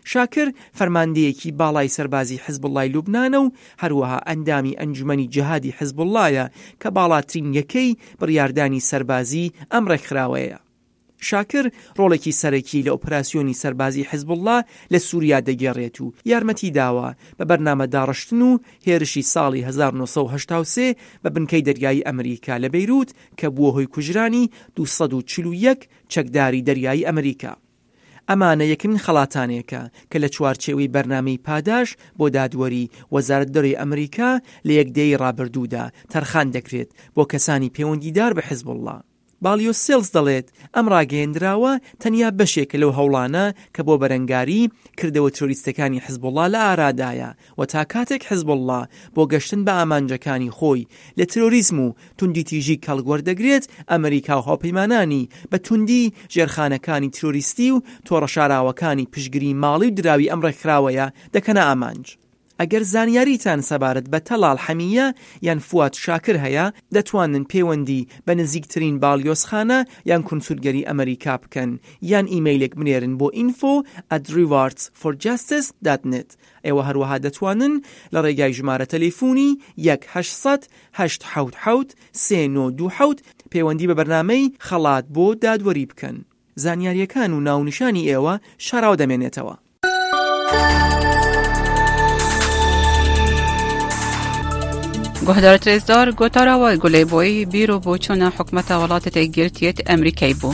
شاکر فەرماندەیەکی باڵای سەربازی حیزبوڵڵای لوبنانە و هەروەها ئەندامی ئەنجومەنی جیهادی حیزبوڵڵایە کە باڵاترین یەکەی بڕیاردانی سەربازی ئەم ڕێکخراوەیە. شاکر ڕۆڵێکی سەرەکی لە ئۆپراسیۆنی سەربازی حیزبوڵڵا لە سووریا دەگەڕێت و یارمەتی داوە بە بەرنامە داڕشتن و هێرشی ساڵی هەزار و نۆ سەد و هەشتا و سێ بە بنکەی دەریایی ئەمریکا لە بەیروت کە بووە هۆی کوژرانی دوو سەد و چل و یەک چەکداری دەریایی ئەمریکا. ئەمانە یەکەمین خەڵاتانێکە کە لە چوارچێوەی بەرنامەی پاداش بۆ دادوەری وەزارەت دەرەوەی ئەمریکا لە یەکدەی ڕابردوودا تەرخان دەکرێت بۆ کەسانی پەیوەندیدار بە حیزبوڵڵا. بالیۆ سێلز دەڵێت ئەم ڕاگەیەندراوە تەنیا بەشێکە لەو هەوڵانە کە بۆ بەرەنگاری کردەوە تۆریستەکانی حیزبوڵڵا لە ئارادایە و تا کاتێک حیزبوڵڵا بۆ گەشتن بە ئامانجەکانی خۆی لە ترۆریزم و توندی تیژی کەڵگوەردەگرێت ئەمریکا و هاوپەیمانانی بە توندی ژێرخانەکانی ترۆریستی و تۆڕە شاراوەکانی پشگیری ماڵی و دراوی ئەم ڕێکخراوەیە دەکەنە ئامانج. ئەگەر زانیاریتان سەبارەت بە تەڵال حەمیە یان فواد شاکر هەیە دەتوانن پەیوەندی بە نزیکترین باڵیۆزخانە یان کونسولگەری ئەمریکا بکەن یان ئیمەیلێک بنێرن بۆ info at rewards for justice dot net. ئێوە هەروەها دەتوانن لە ڕێگای ژمارە تەلەیفۆنی یەک هەشت هەشت حەوت حەوت سێ نۆ دوو حەوت پەیوەندی بە بەرنامەی خەڵات بۆ دادوەری بکەن. زانیاریەکان و ناونیشانی ئێوە شاراو دەمێنێتەوە. گۆهدار ترێزدار گۆتاراوە گولەیبۆی بیرۆ بۆ چۆنە حکومەتە وڵاتە گرتیێت ئەمریکای بوو.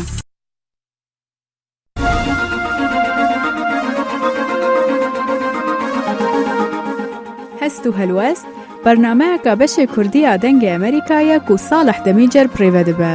هەست و هەلوەست بەرنامەیەکە بەشێ کوردیە دەنگی ئەمریکایە و ساڵح دەمیجەر پڕێوە دەبە.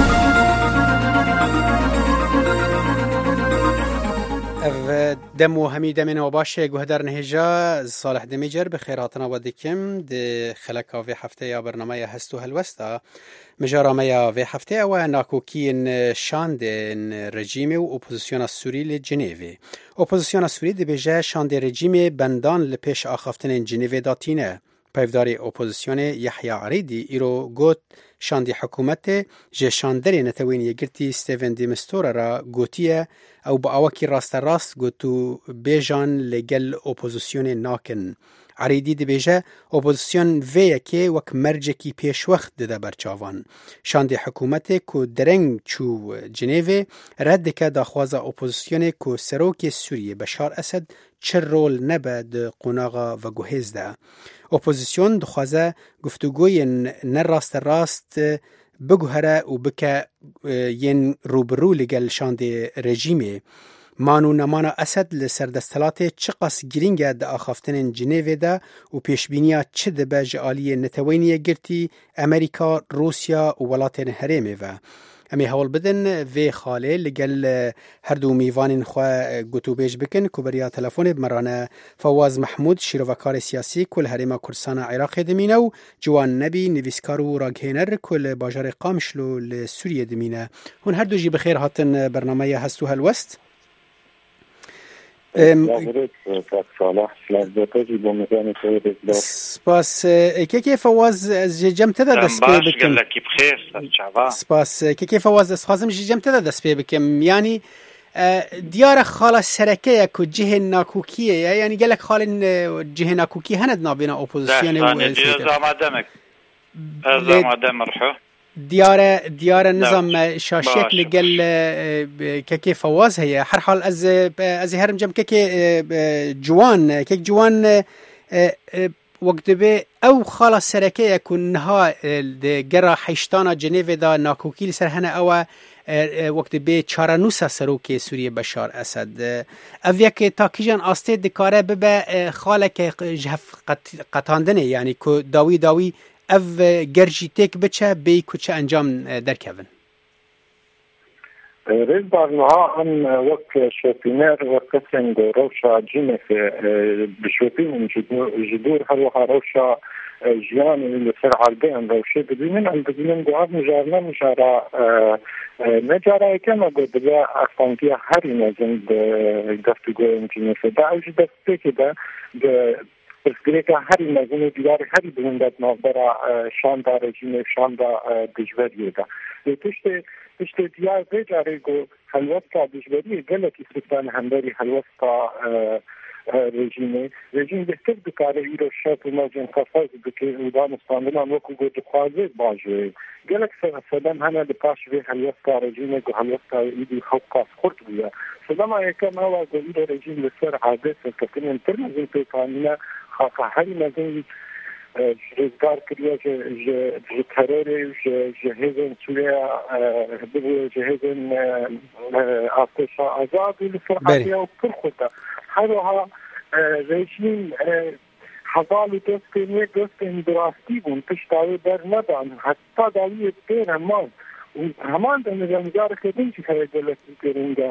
دەم و هەمی دەمێنەوە باشێ گوهدار نهێژا ساڵح دەمیجەر بە خێراتنەوە دەکەم دە خەلەکا vê هەفتەیە بەرنامەیە هەست و هەلوەستە مژارامەیە vê هەفتەیەوە ناکۆکیین شاندێن ڕژیمێ و ئۆپۆزیسیۆنە سووری لە جنێڤێ. ئۆپۆزیسیۆنە سووری دەبێژە شاندێ ڕژیمێ بەندان لە پێش ئاخافتنên جنێڤێ داتینە. پایفداری ئۆپۆزیسیۆنê Yehya Arîdî îro got şandî hikûmetê ji şanderê netewên yekgirtî Stephen de Mistura ra gotiye ew bi awakî rasterast gotûbêjan li gel opozîsyonê nakin. Arîdî dibêje opozîsyon vê yekê wek mercekî pêşwext dide berçavan. Şandê hikûmetê ku dereng çû Cinêvê red dike daxwaza opozîsyonê ku serokê Sûriyê Beşar Esed çi rol nebe di qonaxa veguhêz de. Opozîsyon dixwaze guftûgoyên nerasterast biguhere û bike yên rûbirû li gel şandê rejîmê. Manu nemana Esed li serdesthilatê çi qas girîng e di axaftinên Cinêvê de û pêşbîniya çi dibe ji aliyê netewên yekgirtî Amerîka, Rûsya û welatên herêmê ve. Em ê hewl bidin vê xalê li gel her du mîvanên xwe gotûbêj bikin ku beriya telefonê bimerane Fawaz Mehmûd şîrovekarê siyasî ku li Herêma Kurdistana Iraqê dimîne û Ciwan Nebî nivîskar û raghêner ku li bajarê Qamişlo li Sûriyê dimîne. Hûn her du jî bi xêr hatin bernameya hest û helwest. سپاس کێکێ فەواز ji cem te de dest pê bikim سپاس کێکێ فەواز destxwazim ji cem te de dest pê bikim yanî diyara xala serekeye ku cihên nakûkiyê ye yanî gelek xalên cihê nakûkî hene di navbêna opozîsyonê diyare diyare nizam şaşiyek li gel kekê fewaz heye her hal ez ez ê herim cem kekê ciwan kek ciwan wek dibe ew xala serekeye ku niha di gera heştana Cinêvê da nakûkî li ser hene ew e wek dibe çarenûsa serokê Sûriyê Beşar Esed ev yekê takîjan astê dikare bibe xaleke ji hev qetandinê yanî ku dawî dawî ev gerjî têk biçe bêyî ku çi encam derkevin. Rêzbar niha em wek şopîner wek kesên rewşa cînekê bişopînin ji dûr her wiha rewşa jiyanê li ser erdeyên rewşê dibînin em dibînin ku ev mijarne mijara ne cara yekê me got dibe esantiya herî mezin di geftûgoyên cînekê de ew jî destpêkê de پرسگریکا هری مزنی دیواری هری بلندت نافدارا شاندا رژیم شاندا دجوریه دا تشت تشت دیار بجاره گو حلوستا دجوریه گلکی سلطان هنداری حلوستا رژیمه رژیم بهتر بکاره ایرو شرط و موجن قفاز بکه ایران استاندنان وکو گو دخوازه باجوه گلک سدام همه دپاش به حلوستا رژیمه گو حلوستا ایدی خوب قاس خورد بیا سدام ایکم هوا گو ایرو رژیم لسر عادت سکتنین ترمزین پیکانینا خاقه هری مزین رزگار کریه جه ترور جه هزن سوریه بگو جه هزن آتش آزاد لسر عادیه و پر خورده هروها رژیم حضال دستین یک دستین دراستی بون پشتاوی بر ندان حتی داوی بیر همان همان در نظامدار کردن چی خواهی دلتی کرنگا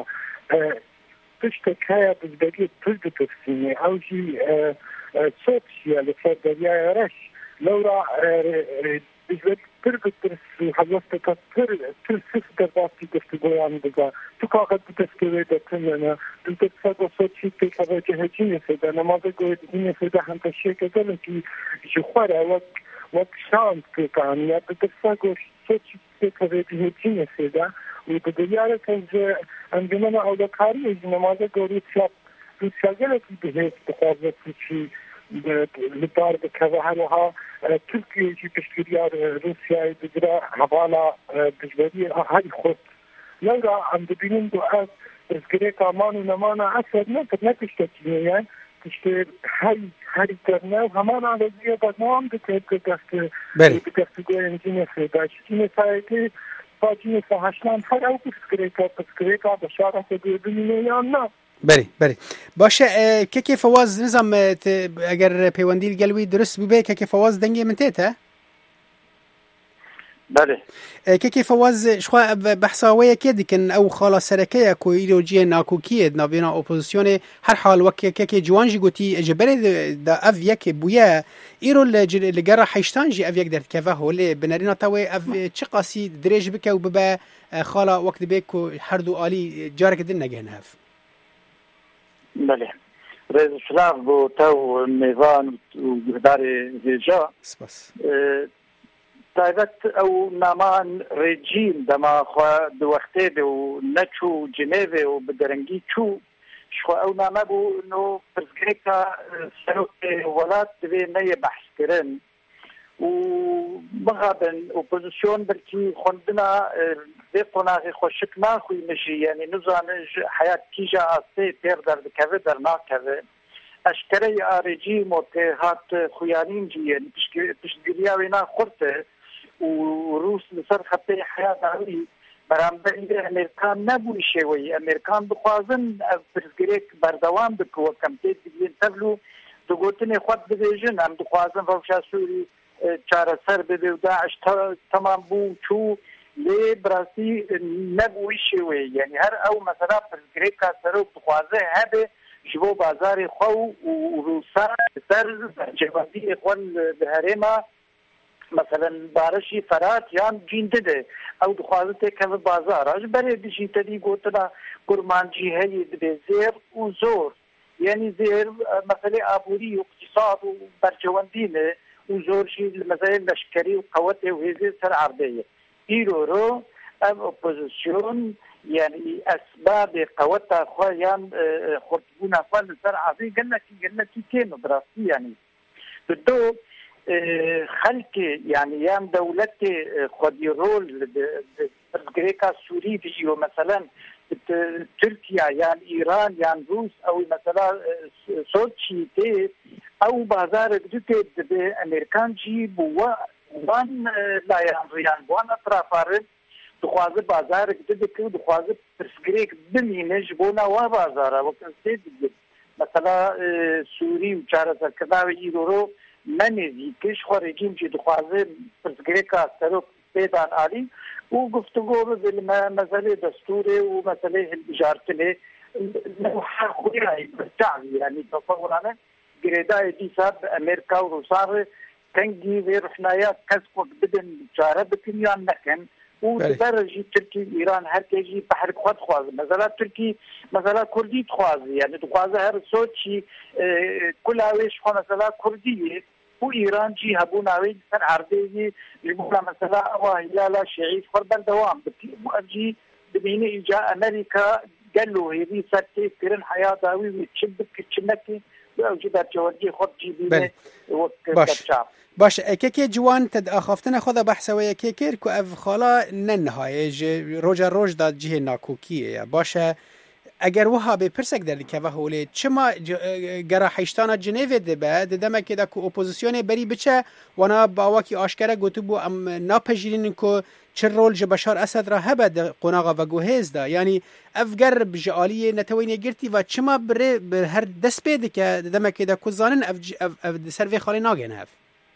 پشت که بزدگی پشت تفسینه او جی صوت شیه لفر دریای رش لورا بزدگی پر بترس حضلسته که پر پر سیف در باستی گفتگویان بگا تو کاغد بتسکوی در تنینا دلتا تساگو صوت شید که که جه جینه سیده نمازه گوید جینه سیده هم تشیه که که جخوره وک وک شاند که کانیا بتساگو صوت شید که جه جینه سیده و بدیاره که انجمن اولکاری نمازه گوید شب روسیا گلکی بهیست بخوازه چی لدار بكذا هروها تركيا جي بشتريار روسيا بجرا حوالا بجبرية هاي خط لنقا عم دبينين دعاء بزقريكا مانو نمانا أسر نكت نكشتكيني يعني تشتر هاي هاي كرنا وهمانا على زيادة نوام بكيب كدست بكدست قوين جيني سيدا جيني سايتي فاجيني سهشلان هر او بزقريكا بزقريكا بشارة قويني يعني نا بله بله باشه که که فواز نظام اگر پیوندی گلوی درست ببه که که فواز دنگی من تیته بله که که فواز شخوا بحثاویه که دیکن او خالا سرکه کو ایدئولوژی ناکوکیه نابینا اپوزیسیون هر حال وکه که که جوانجی گوتی اجبره دا اف یک بویا ایرو لگره حیشتان جی اف یک درد که هول بنرینا تاوی اف چه قاسی دریج بکه و ببه خالا وقت بکو هر دو آلی جارک دن نگه نهف بله رئیس شلاف بو تو میوان و گردار هیجا سپاس تایبت او نامان رژیم دما خوا دو وقته دو نچو جنیوه و بدرنگی چو شخوا او نامه بو نو پرزگریکا سروک ولات دوی نی بحث کرن و مغابن اپوزیسیون بلکی خوندنا به قناغی خوشک ناخوی مشی یعنی نزانج حیات کیجا آسته پیر در دکوه در ناکوه اشکره آرژیم و تهات خویانین جی یعنی پشتگیریا وینا خورته و روس لسر خطه حیات آوی برامبری امریکان نبوی شوی امریکان بخوازن پرزگریک بردوام بکو و کمتید بگین تبلو دو گوتن خود ببیجن هم بخوازن روشا سوری چاره سر بده و داعش تمام بو چو لی براسی نبوی شوی یعنی هر او مثلا پرزگریکا سرو بخوازه هبه جبو بازار خو و روسا سر جوابی اخوان بهرما مثلا بارشی فرات یان جینده ده او دخوازته که بازار اج بره دیشی تدی گوتنا گرمانجی هی دبه زیر و زور یعنی زیر مثلا آبوری و اقتصاد و برجواندینه و زور شی مثلا لشکری و قوته و هزی سر عربیه ایرو رو ام اپوزیسیون يعني اسباب قوتها خويا خطبونا فل سر عظيم قلنا كي قلنا كي كانوا دراسي يعني بدو خلق يعني يام دولتي خدي رول غريكا سوري بيجيو مثلا تركيا يعني ايران يعني روس او مثلا سوتشي تي او بازار بدك امريكان جي بوا وان لا يعني يعني وان اطراف دخوازه بازار كده كده دخوازه برسكريك بمينج بونا و بازار وكان سيد مثلا سوري وشارة الكذاوي يدورو منزي كش خارجين جي دخوازه برسكريك استرو بيدان عالي وقفتقو بالمسألة دستوري ومسألة الإجارة نوحا خويا بالتعبي يعني تصور أنا قريدا دي ساب أمريكا وروسار تنجي ويرحنايا كسكوك بدن شارة بكنيان نكن ودرجة تركي إيران هركجي بحر خود خواز مثلا تركي مثلا كردي تخواز يعني تخواز هر صوتشي كلها ويش خو مثلا كردية وإيران جي هبون عويد سن عربية لمولا مثلا أوه لا لا شيعي فربان دوام بتجي بميني إجاء أمريكا قالوا هذه سرتي كرن حياة داوي وتشبك تشنكي وجدت جوانجي خود جيبينه باش باش كيكي جوان تد اخافتنا خدا بحثويه كيكير كو اف خالا ننهایه روجا روج داد جه ناکوکیه باشه اگر وها به پرسک در که وهوله چما گرا حیشتانا جنیو ده بعد دما که دکو اپوزیسیون بری بچه وانا باواکی آشکره گوتو بو ام ناپجیرین کو چه رول ج بشار اسد را هبد قناغا و گوهز ده یعنی افگر بجالی نتوینی گرتی و چما بر بر هر دست بده که دما که دکو زانن اف اف سروی خالی ناگن هف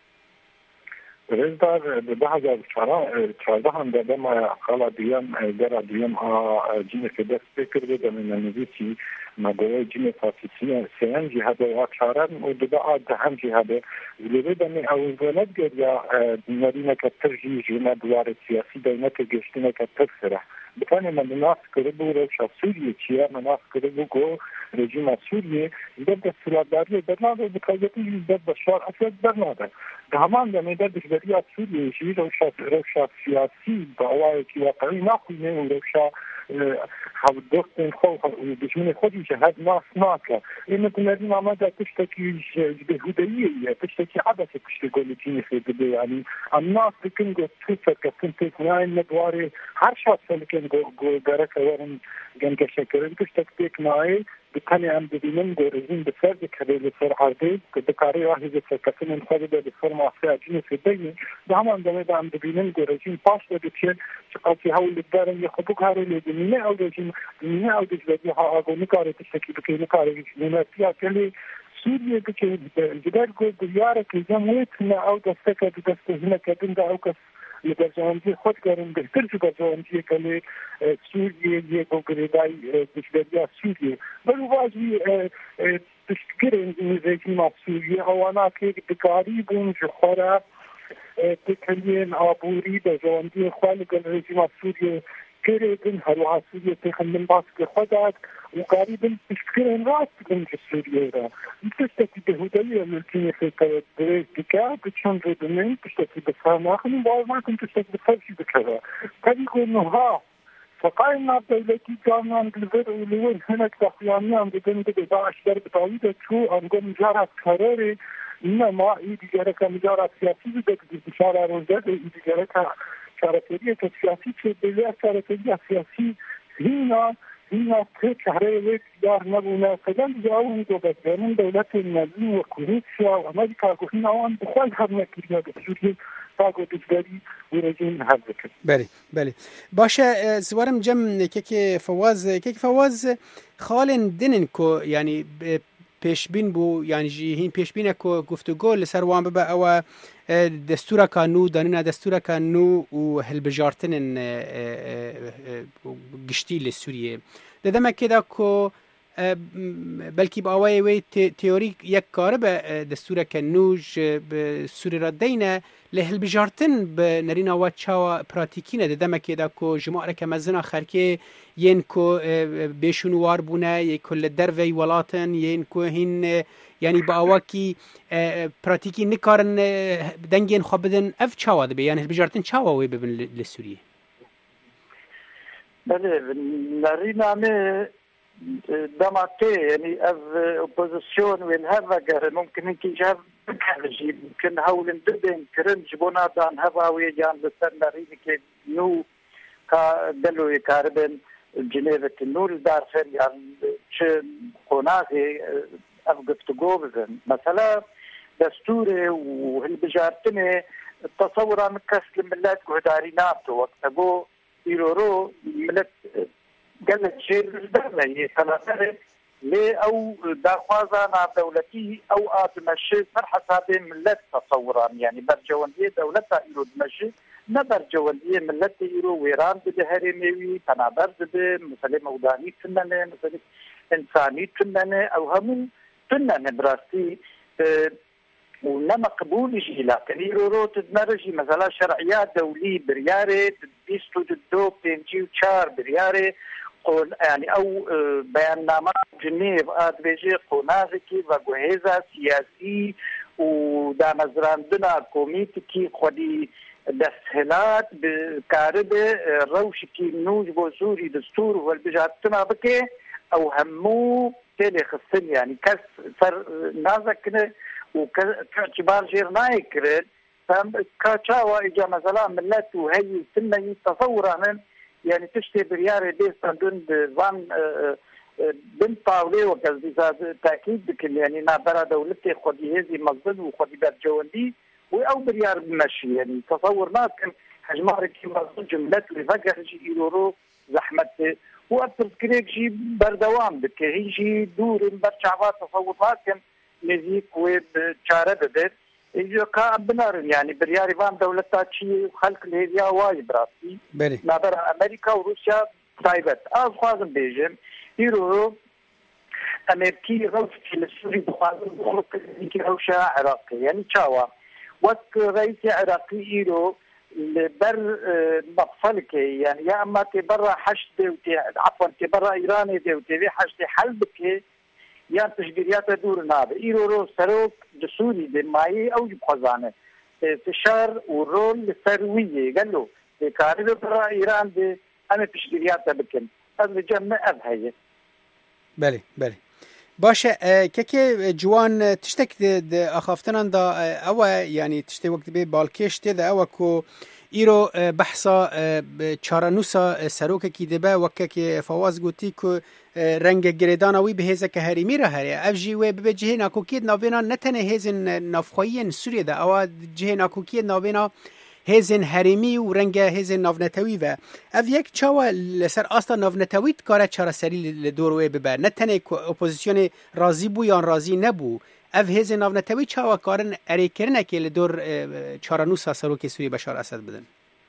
رزدار به هزار چهارده هم داده ما خالا دیم در دیم جین که دست بکرده در نویسی مگوی جین فاسیسی سیان جهاده و چهارم و داده آده هم جهاده ولی دمی اولاد گریا نرینه که ترجیح جنه دوار سیاسی دینه که گشتینه که ترسره بتانه من ناس کربو روشا سوریه چیه من ناس کربو گو رژیم سوریه در سلاداری برنامه بکایتی در بشار اسد برنامه ده همان دمی در دشبری سوریه شیء روشا روشا سیاسی با اوای کی واقعی نخونه و روشا حاول دوستن خو دشمن خودی شهد ناس ناکه این کناری آمده تشتکی بهودیه تشتکی عباس تشتگولی چینی خیلی یعنی الناس بکن گو تفکر کن تکنای ندواره هر شخص لکن گو گرک ورن جنگ شکرین تشتک تکنای بکنی هم ببینم گو رژیم بسر بکره لسر عرضه که بکاری واحد تکفین خود به لسر معصی عجین فیدهی ده همان دمه هم ببینم گو رژیم پاش بده که چقاسی هول دارن یخبو کاری لیدنینه او رژیم دینه او دجلدی ها آگو نکاره تشتکی بکی نکاره جنینه تیا کلی سوریه بکی جدر گو دیاره که جمعیت نه او دسته که دسته هنه کدن ده او کس در جوانجی خود کردن بهتر جو در جوانجی کلی سوریه یه گوگریدای دشبری سوریه بلو واجی تشکر رژیم سوریه اوانا که بکاری بون جخورا تکلین آبوری در جوانجی خواهی کل رژیم سوریه كريدن هروها سوريا تخمن باسك خدات وقريبا تشكرين راس من سوريا را تشتكي بهداية ملكية في كدريس دكا بتشون ردمين تشتكي بفرماخن وما كنت تشتكي بفرشي بكذا قد يقول انه ها فقاينا دولتي جامعا بالبر ولوين هناك تخياميان بدن بداعش درب طويلة شو انقل مجارة قراري انما ايدي جاركا مجارة سياسي بدك بشارة روزات ايدي جاركا شاركية سياسي تبدأ شاركية سياسي هنا هنا كهرباء ويك دار نبونا كذا جاون دوبتين دولة النازي وكروسيا وأمريكا كهنا وان بخال هم كذا بتشوفين تاجو تجاري ورجين هذاك. بله بله باشه سوارم جم كيك فواز كيك فواز خالن دينن كو يعني پیشبین بو یعنی هین پیشبینه کو گفتگو لسر وان ببا او دستور کانو دانینا دستور کانو و هلبجارتن گشتی لسوریه ددم کدا کو بلکی با اوای وی تئوری یک کار به دستور کانوج به سوری را دینه لهلبجارتن به نرینا و چاوا پراتیکینه ددم کدا کو جماعه که مزنا خرکه ین کو بشونوار بونه یک کل دروی ولاتن ین کو هین یعنی با اواکی پراتیکی نکارن دنگین خواب بدن اف چاوا دبی یعنی بجارتن چاوا وی ببن لسوریه بله نرینا می دماته يعني اف اوبوزيسيون والهذا قال ممكن انك جاب بكالجي ممكن هول ندبن كرنج بونا دان هواوي جان بسرنا رينك نو كا دلو يكاربن جنيفة النور دار فريان ش قناغي اف قفتقو بزن مثلا دستوري وهالبجارتني تصورا مكس الملات قهداري نابتو وقتقو يرورو ملت قالت شيء بالدولة هي ثلاثة ليه أو داخوازانا دولتي أو آتمشي سر حسابين ملت تصورا يعني برجوانية دولتها إيرو دمشي نبرجوانية ملت إيرو ويران بده هرميوي تنابر بده مثلا موداني تننه مثلا إنساني تننه أو همون تننه براستي اه ونما قبول يجي لكن إيرو رو تدمرجي مثلا شرعيات دولي برياري بیست و دو پێنجی و چار بریارێ ینی ئەو بەیاننامە جنێڤ ئادبێژێ قۆناغێکی بە گوهێزە سیاسی و دامەزراندنا کۆمیتێکی خودی دەستهێلات کارە بێ ڕەوشێکی نووج بۆ زوری دستور و هەڵبژاردنە بکێ ئەو هەموو تێلێ خستن ینی کەس سەر نازەکنێ و کەچبار ژێر نایکرێت کاچاوە ئیجا مەزەلا ملەت و هەیی سنەی تەسەورانن يعني تشتي برياري ديستان دون وان بن طاولي وكذا تأكيد بكل يعني نابرا دولتي خدي هذي مصدر وخدي بات جواندي أو بريار بمشي يعني تصور ناس كان حجمارك مصدر جملات لفقر جي يورو زحمة وأكثر كريك جي بردوام بك هيجي دور برشعبات تصور ناس كان نزيك وبشارة بدت إذا كان بنار يعني برياري فان دولتها شيء خلق الهيئة واجب راسي نابر أمريكا وروسيا تايبت أز خوازم بيجم يرو أمريكي روسي للسوري بخوازم بخلق الهيئة روشا عراقي يعني شاوا وقت رئيس عراقي يرو بر مقفلك يعني يا أما تبرع حشد عفوا تبرع إيراني دوتي حشد حلبك يعني تشجيريات دور ناب إيرو سروك دسوري دمائي أو جبخزانة تشار ورول سروية قالوا كارب برا إيران دي أنا تشجيريات بكن هذا جمع أبهية بله بله باشه که جوان تشتك أخافتنا دا أو يعني تشتي وقت بي بالكيش تدا أو كو ایرو بحثا چارانوسا سروک کی دبه وکه فواز گوتی که رنگ گریدانوی به هزه که هریمی را هری اف جی و به جهه ناکوکید ناوینا نتنه هزن نافخویین سوریه ده او جهه ناکوکید ناوینا هزن هریمی و رنگ هزن ناونتوی و اف یک چاوا لسر اصلا ناونتوی کاره چارا سری لدوروی ببر نتنه اپوزیسیون راضی بو یا راضی نبو اف هزن ناونتوی چاوا کارن اری کرنه که لدور چارانوسا سروک سوری بشار اسد بدن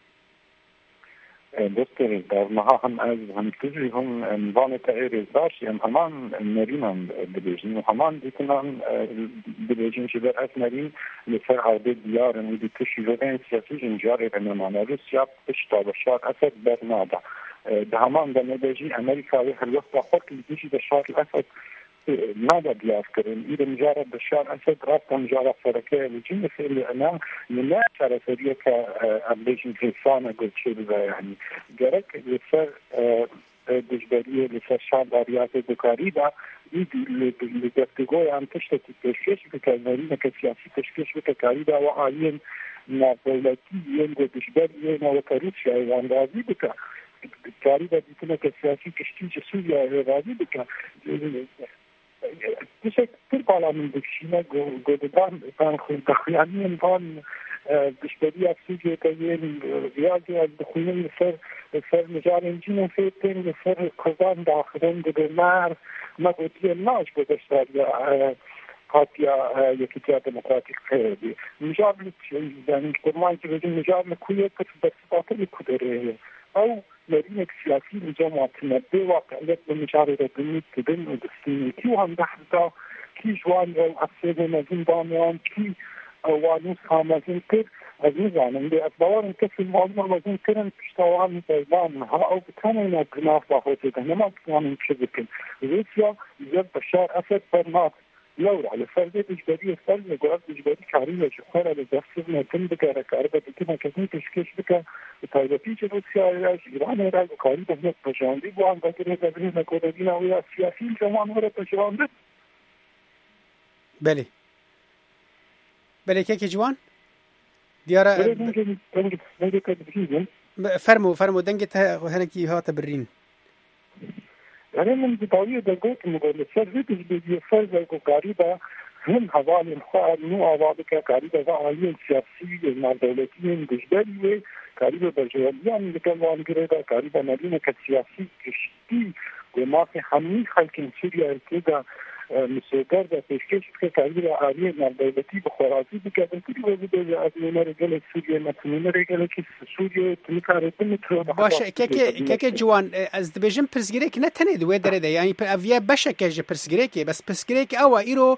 دكتور در مها هم از هم تجري هم نظام تغيير الزارشي هم همان مريم دبيجين وهمان ديكنان دبيجين شبه أثمرين لسر عودة ديار ودي تشيلين سياسي جنجاري بينما روسيا تشتا بشار أسد برنادا ده همان ده نبيجي أمريكا وحر وقت وقت اللي تيجي بشار الأسد ماذا بيذكرون إذا مجرد بشار أسد رابطة مجرد فركية لجنة اللي أنا من شارع سريع كأبليشن في الصانع قلت شيء يعني جرك لسر دجبرية لسر شار داريات دكاريدا إيدي اللي بيرتقوا عن تشتت التشكيش بكالمارينة كسياسي تشكيش بكاريدا وعالين مع دولتيين ودجبريين وكروسيا وعن راضي بك كاريدا بيكون كسياسي كشتي جسوريا راضي بك بشك تربع من دكشينا قدام كان خلطخيانين كان بشبرية سوريا كيين رياضي الدخولين لسر لسر مجال جينا فيتين لسر قزان داخلين قدمار ما قلتي الناش بدشتار قاتيا يكتيا ديمقراطيك خيري مجال يعني كمان كده مجال كويه كتبت باطل كدره أو مدينة سياسية لجامعة تنبي واقعية بمجال ردني تبين ودستيني كيو هم دحدا كي جوان رو أفسده مزين داميان كي وانوس خامزين كر عزيزان اللي أتبوار انكسر معظم مزين كرن بشتوان بيضانها أو بتانينا بناف باخوتي ده ما بتوان انكشبكن روسيا يجب بشار أسد برناف لورا على فرد إجبارية فرد قرار إجباري كارية شخارة لدخصنا كن بك ركاربة بكنا كثير تشكيش بك طيبتي روسيا إيراج إيران إيراج وقاري بهنك بجاندي بوان بكرة دبرنا كودينا ويا سياسي جوان ورا بجاندي بله بله كيف جوان ديارة فرمو فرمو دنجت هنكي هات برين يعني من بطريقة دقوق مقولة سرد بيجي فرزة وقاربة هم حوالي الخوار نوع وابك قاربة وعالية سياسية مع دولتين دجبالية قاربة برجواليان اللي كانوا عن قريبا قاربة مدينة كسياسي كشتي وما في حمي خلق سوريا الكيدا مسودر ده تشكيش كقاربة عالية مع دولتي بخوراتي بكابن كل وزيد أزمنا رجال سوريا مثلنا رجال كيس سوريا تنكار تنكر باشه كيك كيك جوان از دبجم پرسگریک نتنه دوی داره ده یعنی اویا باشه که پرسگریک بس پرسگریک او ایرو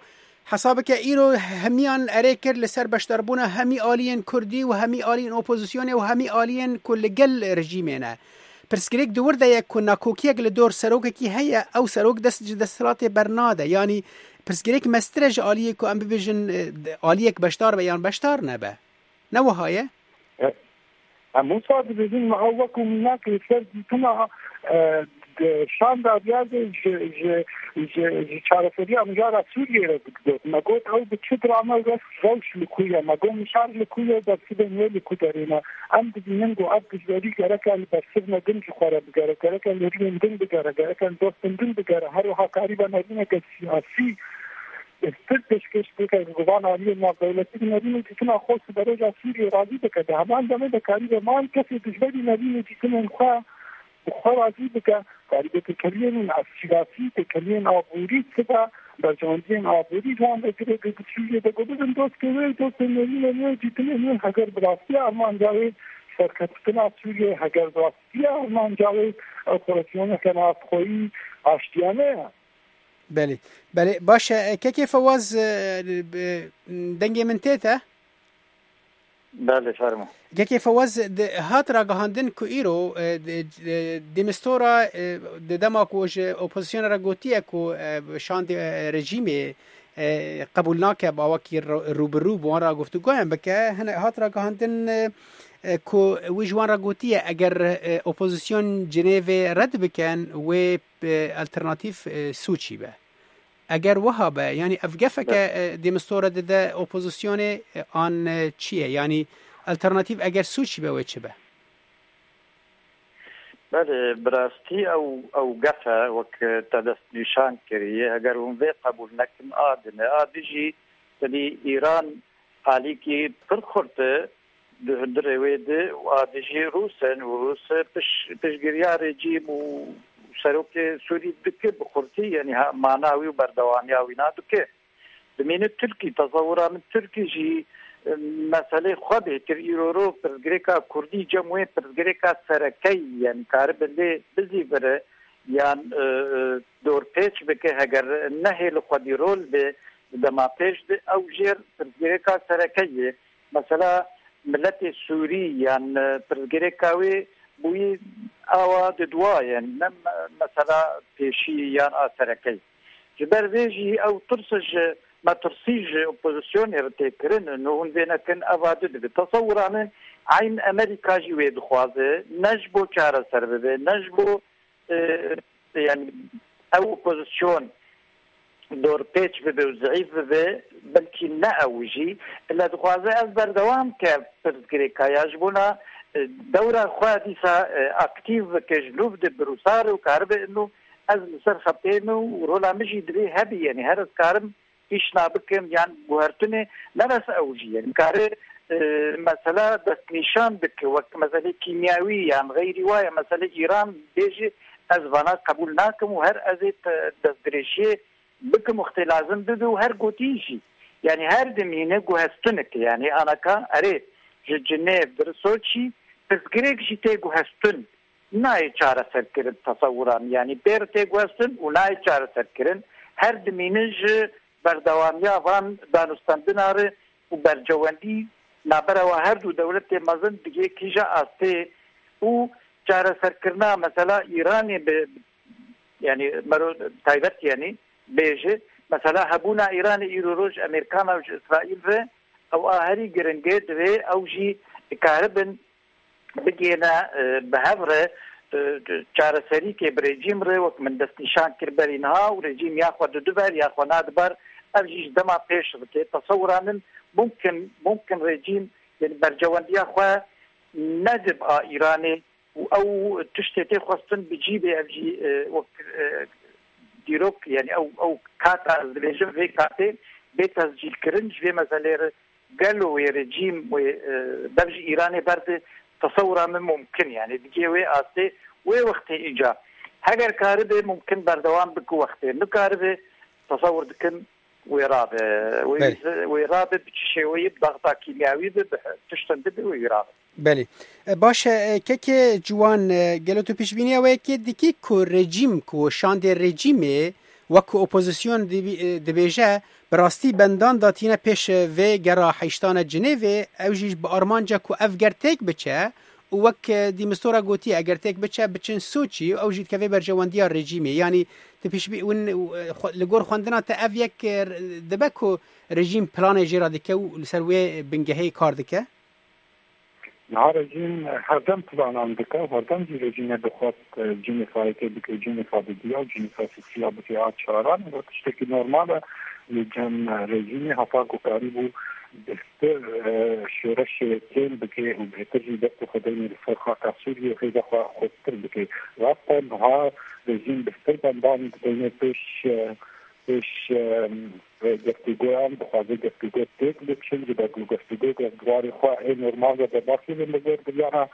حسابك ایرو همیان اره کرد لسر بشتربونه همی آلین کردی و همی آلین اپوزیسیون و همی آلین کل گل رژیمینه پرسکریک دور ده یک ناکوکیک لدور سروک کی هيا او سروک دست دستلات برناده یعنی پرسکریک مسترج آلیه کو ام ببیجن آلیک بشتار بیان بشتار نبه نو هایه همون صاد بدین معوقو مناک لسر دیتنا شان دا بیاده جه چارفری امجارا سوریه را بگدود مگود او به چه درامه رس روش لکویا مگو مشار لکویا در سبه نوی لکو دارینا ام بدینن گو اب گزاری گره که برسب ندن جخواره بگره گره که لرین دن بگره گره که دوستن دن بگره هر وحا قریبا ندینه که سیاسی استر پیشکش بکنه گوان آلیه ما دولتی ندینه جتنا خوص برای سوریه راضی بکده همان دمه دکاری به مان کسی دشبری ندینه جتنا انخواه بخواه بکه قریبه تکلین از سیاسی تکلین آبوری سبا برجاندین آبوری جان بکره که چیزی بگو بزن دوست که وی دوست نوی نوی جیتنه نوی هگر براستی ارمان جاوی شرکتنا سوریه هگر براستی ارمان جاوی اپراسیون کناف خویی آشتیانه بله بله باشه که که فواز دنگی من تیته بله فرما که فواز هات را گهاندن کو ایرو دمستورا دما کوج اپوزیسیون را گوتیه کو شاند رژیم قبول ناکه با وکی روبرو بوان را گفتگو هم بکه هات را گهاندن کو ویجوان را گوتیه اگر اپوزیسیون جنیو رد بکن و الترناتیف سوچی به اگر وهابه یعنی افگفه که دمستورا ده اپوزیسیون آن چیه یعنی الترناتیف اگر سوچی به و چه به بله براستی او او گفه وک تدست نشان کریه اگر اون وی قبول نکن آدنه آدیجی تلی ایران حالی که پر خورده درویده و آدیجی روسن و روس پشگریا رژیم و سروک سوری دکه بخورتی یعنی معناوی و بردوانیاوی ندکه دمینه ترکی تصوران ترکی جی مسئله خود تر ایرورو پرگریکا کردی جمعه پرگریکا سرکی یعنی کار بنده بزی بره یعنی دور پیچ بکه اگر نهیل خودی رول به دما پیش ده او جیر پرگریکا سرکی مثلا ملت سوری یعنی پرگریکاوی بوی آواد دوا یعنی نم مثلا پیشی یعنی آسرکی جبر ویجی او ترسج ما ترسيج اوبوزيسيون يرتكرن انه هن كان افادد بتصوران عين امريكا جي دخوازه نجبو چاره سربه نجبو اه يعني او اوبوزيسيون دور بيتش ببه وضعيف ببه بلكي نا اوجي الا دخوازه از بردوام که پرزگریکا يجبونا دورة خواديسا اكتيف كجنوب دي بروسار وكاربه انه از لسر خطينه ورولا مجي دري هبي يعني هرز كارم ایش نابکم یعنی بوهرتنه نرس اوجی یعنی کاره مثلا دست نشان بک وقت مثلا کیمیاوی یعنی غیری وای مثلا ایران بیجی از وانا قبول ناکم و هر ازت دست درشی بکم اختلازم بده و هر گوتیشی یعنی هر دمینه گوهستنک یعنی انا که اره جنیف درسوچی پس گریک جیته گوهستن نای چاره سر کرد تصوران یعنی بیر تی گوهستن و نای چاره سر کرد هر دمینه ج بردوامیا وان دانستاندناره و برجواندی نابره و هر دو دولت مزن دیگه کیجا آسته و چاره سرکرنا مثلا ایرانی به یعنی مرو تایبت یعنی بیجه مثلا هبونا ایران ایروروش امریکان و اسرائیل و او آهری گرنگه دوی او جی کاربن بگینا به هفره چاره سری که برژیم ره وقت من دست نشان کربر اینها و رژیم یا خود دوبر یا خود نادبر ارجیش دما پیش بکه تصورانن ممکن ممکن رژیم یعنی برجواندی خو ندب ایرانی و او تشتیت خواستن بجیب افجی وقت دیروک یعنی او او کاتا از رژیم وی کاته به تسجیل کردن جوی مسئله گلو رژیم و برج ایرانی برد تصورانن ممکن یعنی دیگه وی آسته وی وقت ایجا اگر کاری به ممکن بردوام بکو وقتی نکاری تصور دکن ويرابه ويرابه بشيويه بضغط كيميائي تشتند ويرابه بله باشه که که جوان گلوتو پیش بینی و که دیکی کو رژیم کو شاند رژیم وەکو ئۆپۆزیسیۆن دەبێژە بەڕاستی بەندان داتینە پێش vê gera heyştana Cinêvê ew jî bi armanca ku ev ger têk biçe û wek dîmistora gotiye eger têk biçe biçin Soçî ew jî dikeve berjewendiya rejîmê yanî tu pêşbî hûn li gor xwendina te ev yek dibe ku rejîm planê jê ra dike û li ser wê bingehê kar dike نها رژیم هردم پلانان دکه هردم جی رژیم بخواد جنی فایته بکه جنی فاددیا و جنی فاسیسیا بکه آچاران و تشتکی نورماله جن رژیمی هفا گوکاری بو بهتر شورش کل بکه و بهتر جیدت خودنی رفر خاک سوری و خیده خودتر بکه رابطه نها رژیم بهتر بندان بینه پیش پیش گفتگویان بخواه گفتگو تیک بکشن جدا گفتگو گفتگواری خواه این نرمال و باقی بمزور بلیانا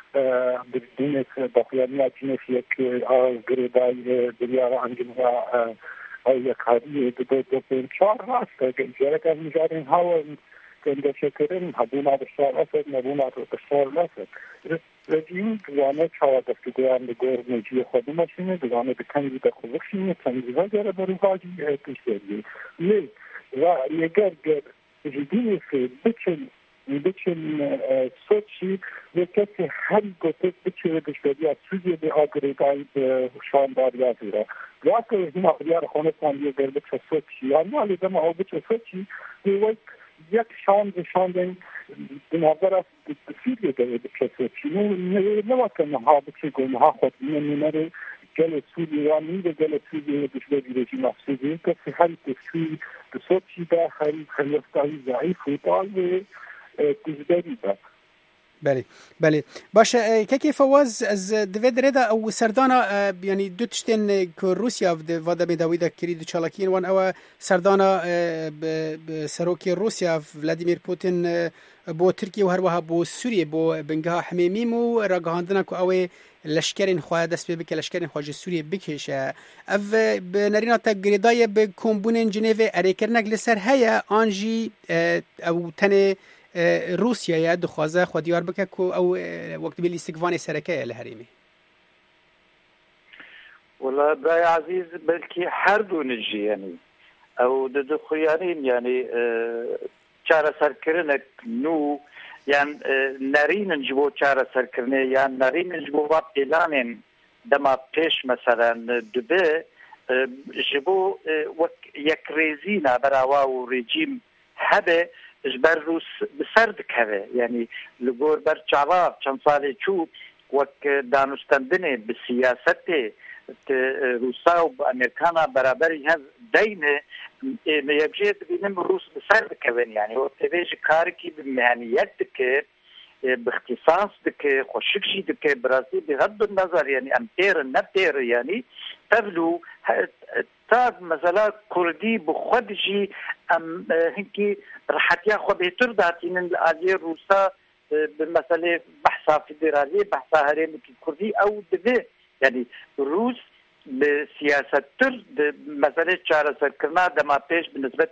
بدون باقیانی اچینه یک گریدای بلیانا انجمها یک حالی دو دو پین چار راست جاره که میجارین ها کنده شکرین هبونا بسار اسد نبونا بسار لسد رژیم دوانه چاوا گفتگویان بگور نجی خود ماشینه دوانه بکنی بخوبخشینه تنگی ها جاره بروحاجی پیش دیگه لی و اگر جدیه که بچن بچن سوچی و کسی هر گوته بچه بشبری از سوزی به آگریدای به شانداری آزیره واقعا این آقلیار خونه ساندیه گر بچه سوچی یعنی آلی دم آو بچه سوچی دیوی یک شان شاندن بنابر است سیریه داره بچه سوچی نوکه نها بچه گونه خود نمیره گل سوریانی و گل سوریه بشبری رژیم افسوزی کسی هر تفسیر بسوچی ده خیلی خلیفتایی ضعیف و دال و تجدری ده بله بله باشه که فواز از دوید ردا او سردانا یعنی دو تشتین که روسیا و دا میداویده کرید چالاکین وان او سردانا سروکی روسیا ولادیمیر پوتین بو ترکیه و هر وها بو سوریه بو بنگاه حمیمیم و راگهاندنا که اوه لشکرین خواه دست بکه لشکرین خواهج سوریه بکشه او بنرینا تا گریدای به کمبونین جنیوه اره کرنک لسر هیا آنجی او تنه روسیا یا دخوازه خود دیار بکه که او وقت بیلی استقوان سرکه لحریمی والله برای عزیز بلکی هر دو نجی یعنی او دو خویانین یعنی چاره سرکرنک نو یعنی نرین جبو چاره سرکرنه یعنی نرین جبو وقت اعلانین دما پیش مثلا دبه جبو یک ریزینا براوا و رژیم هده جبر روس بسرد كذا يعني لجور برشعباب كم صار شو وك دانوستندني بالسياسة روسا وأمريكانا برابر هذا دينه ما يبجي بينهم روس بسرد كذا يعني هو تبيج كاركي بمهنيات دك باختصاص دك خوشكشي دك برازيل بغض النظر يعني أمتير نبتير يعني تبلو تاب مثلا كردي بخدجي ام هنكي راح ياخذ بهتر داتين الاليه الروسا بمثلا بحثها فيدراليه بحثها هرمي كردي او دبي يعني الروس بسياسه تر مثلا شارع سكرنا دما بيش بالنسبه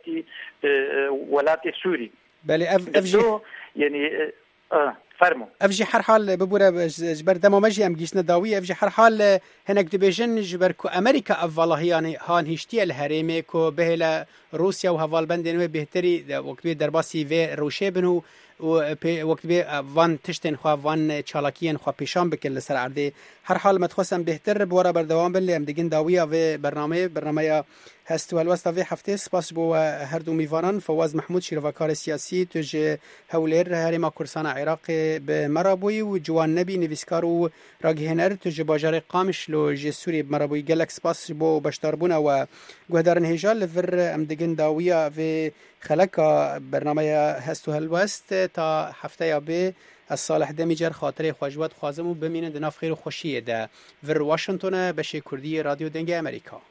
لولات سوري بله اف افجي يعني اه فرمو افجي هر حال ببوره جبر دما مجي ام جيشنا داوي افجي هر حال هناك دبيجن جبر كو امريكا افواله يعني هان هشتي الهرمي كو بهلا روسيا وهوال بندن بهتري وقت بي درباسي في روشه بنو وقت بي وان تشتن خو وان چالاکین خو پیشان بکل لسر عرضه هر حال متخصم بهتر بوره بردوام بل ام دگین داوی و برنامه برنامه هست و الوسط في هفته سپاس بو هر دو میوانان فواز محمود شیروکار سیاسی توج هولر هرما کورسان عراق به مرابوی و جوان نبی نویسکار و راگهنر توج باجار قامش لو جسوری مرابوی گلک سپاس بو بشتاربون و گهدارن هجال لفر ام دگین داوی و خلقا برنامه هست و الوسط تا هفته یا به از صالح دمیجر خاطر خواجوات خوازم و بمینه دناف خیر و خوشیه ده ور واشنطن بشه کردی رادیو دنگ امریکا.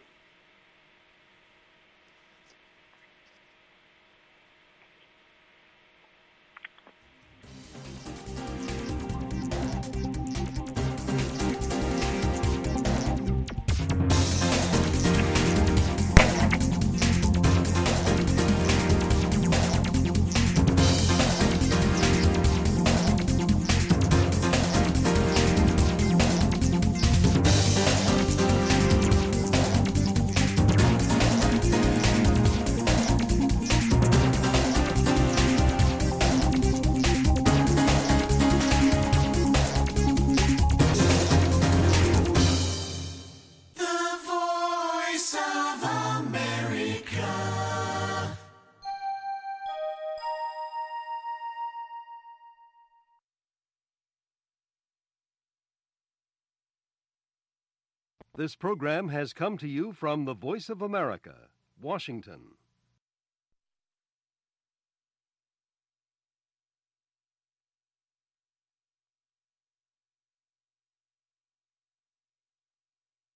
This program has come to you from the Voice of America, Washington.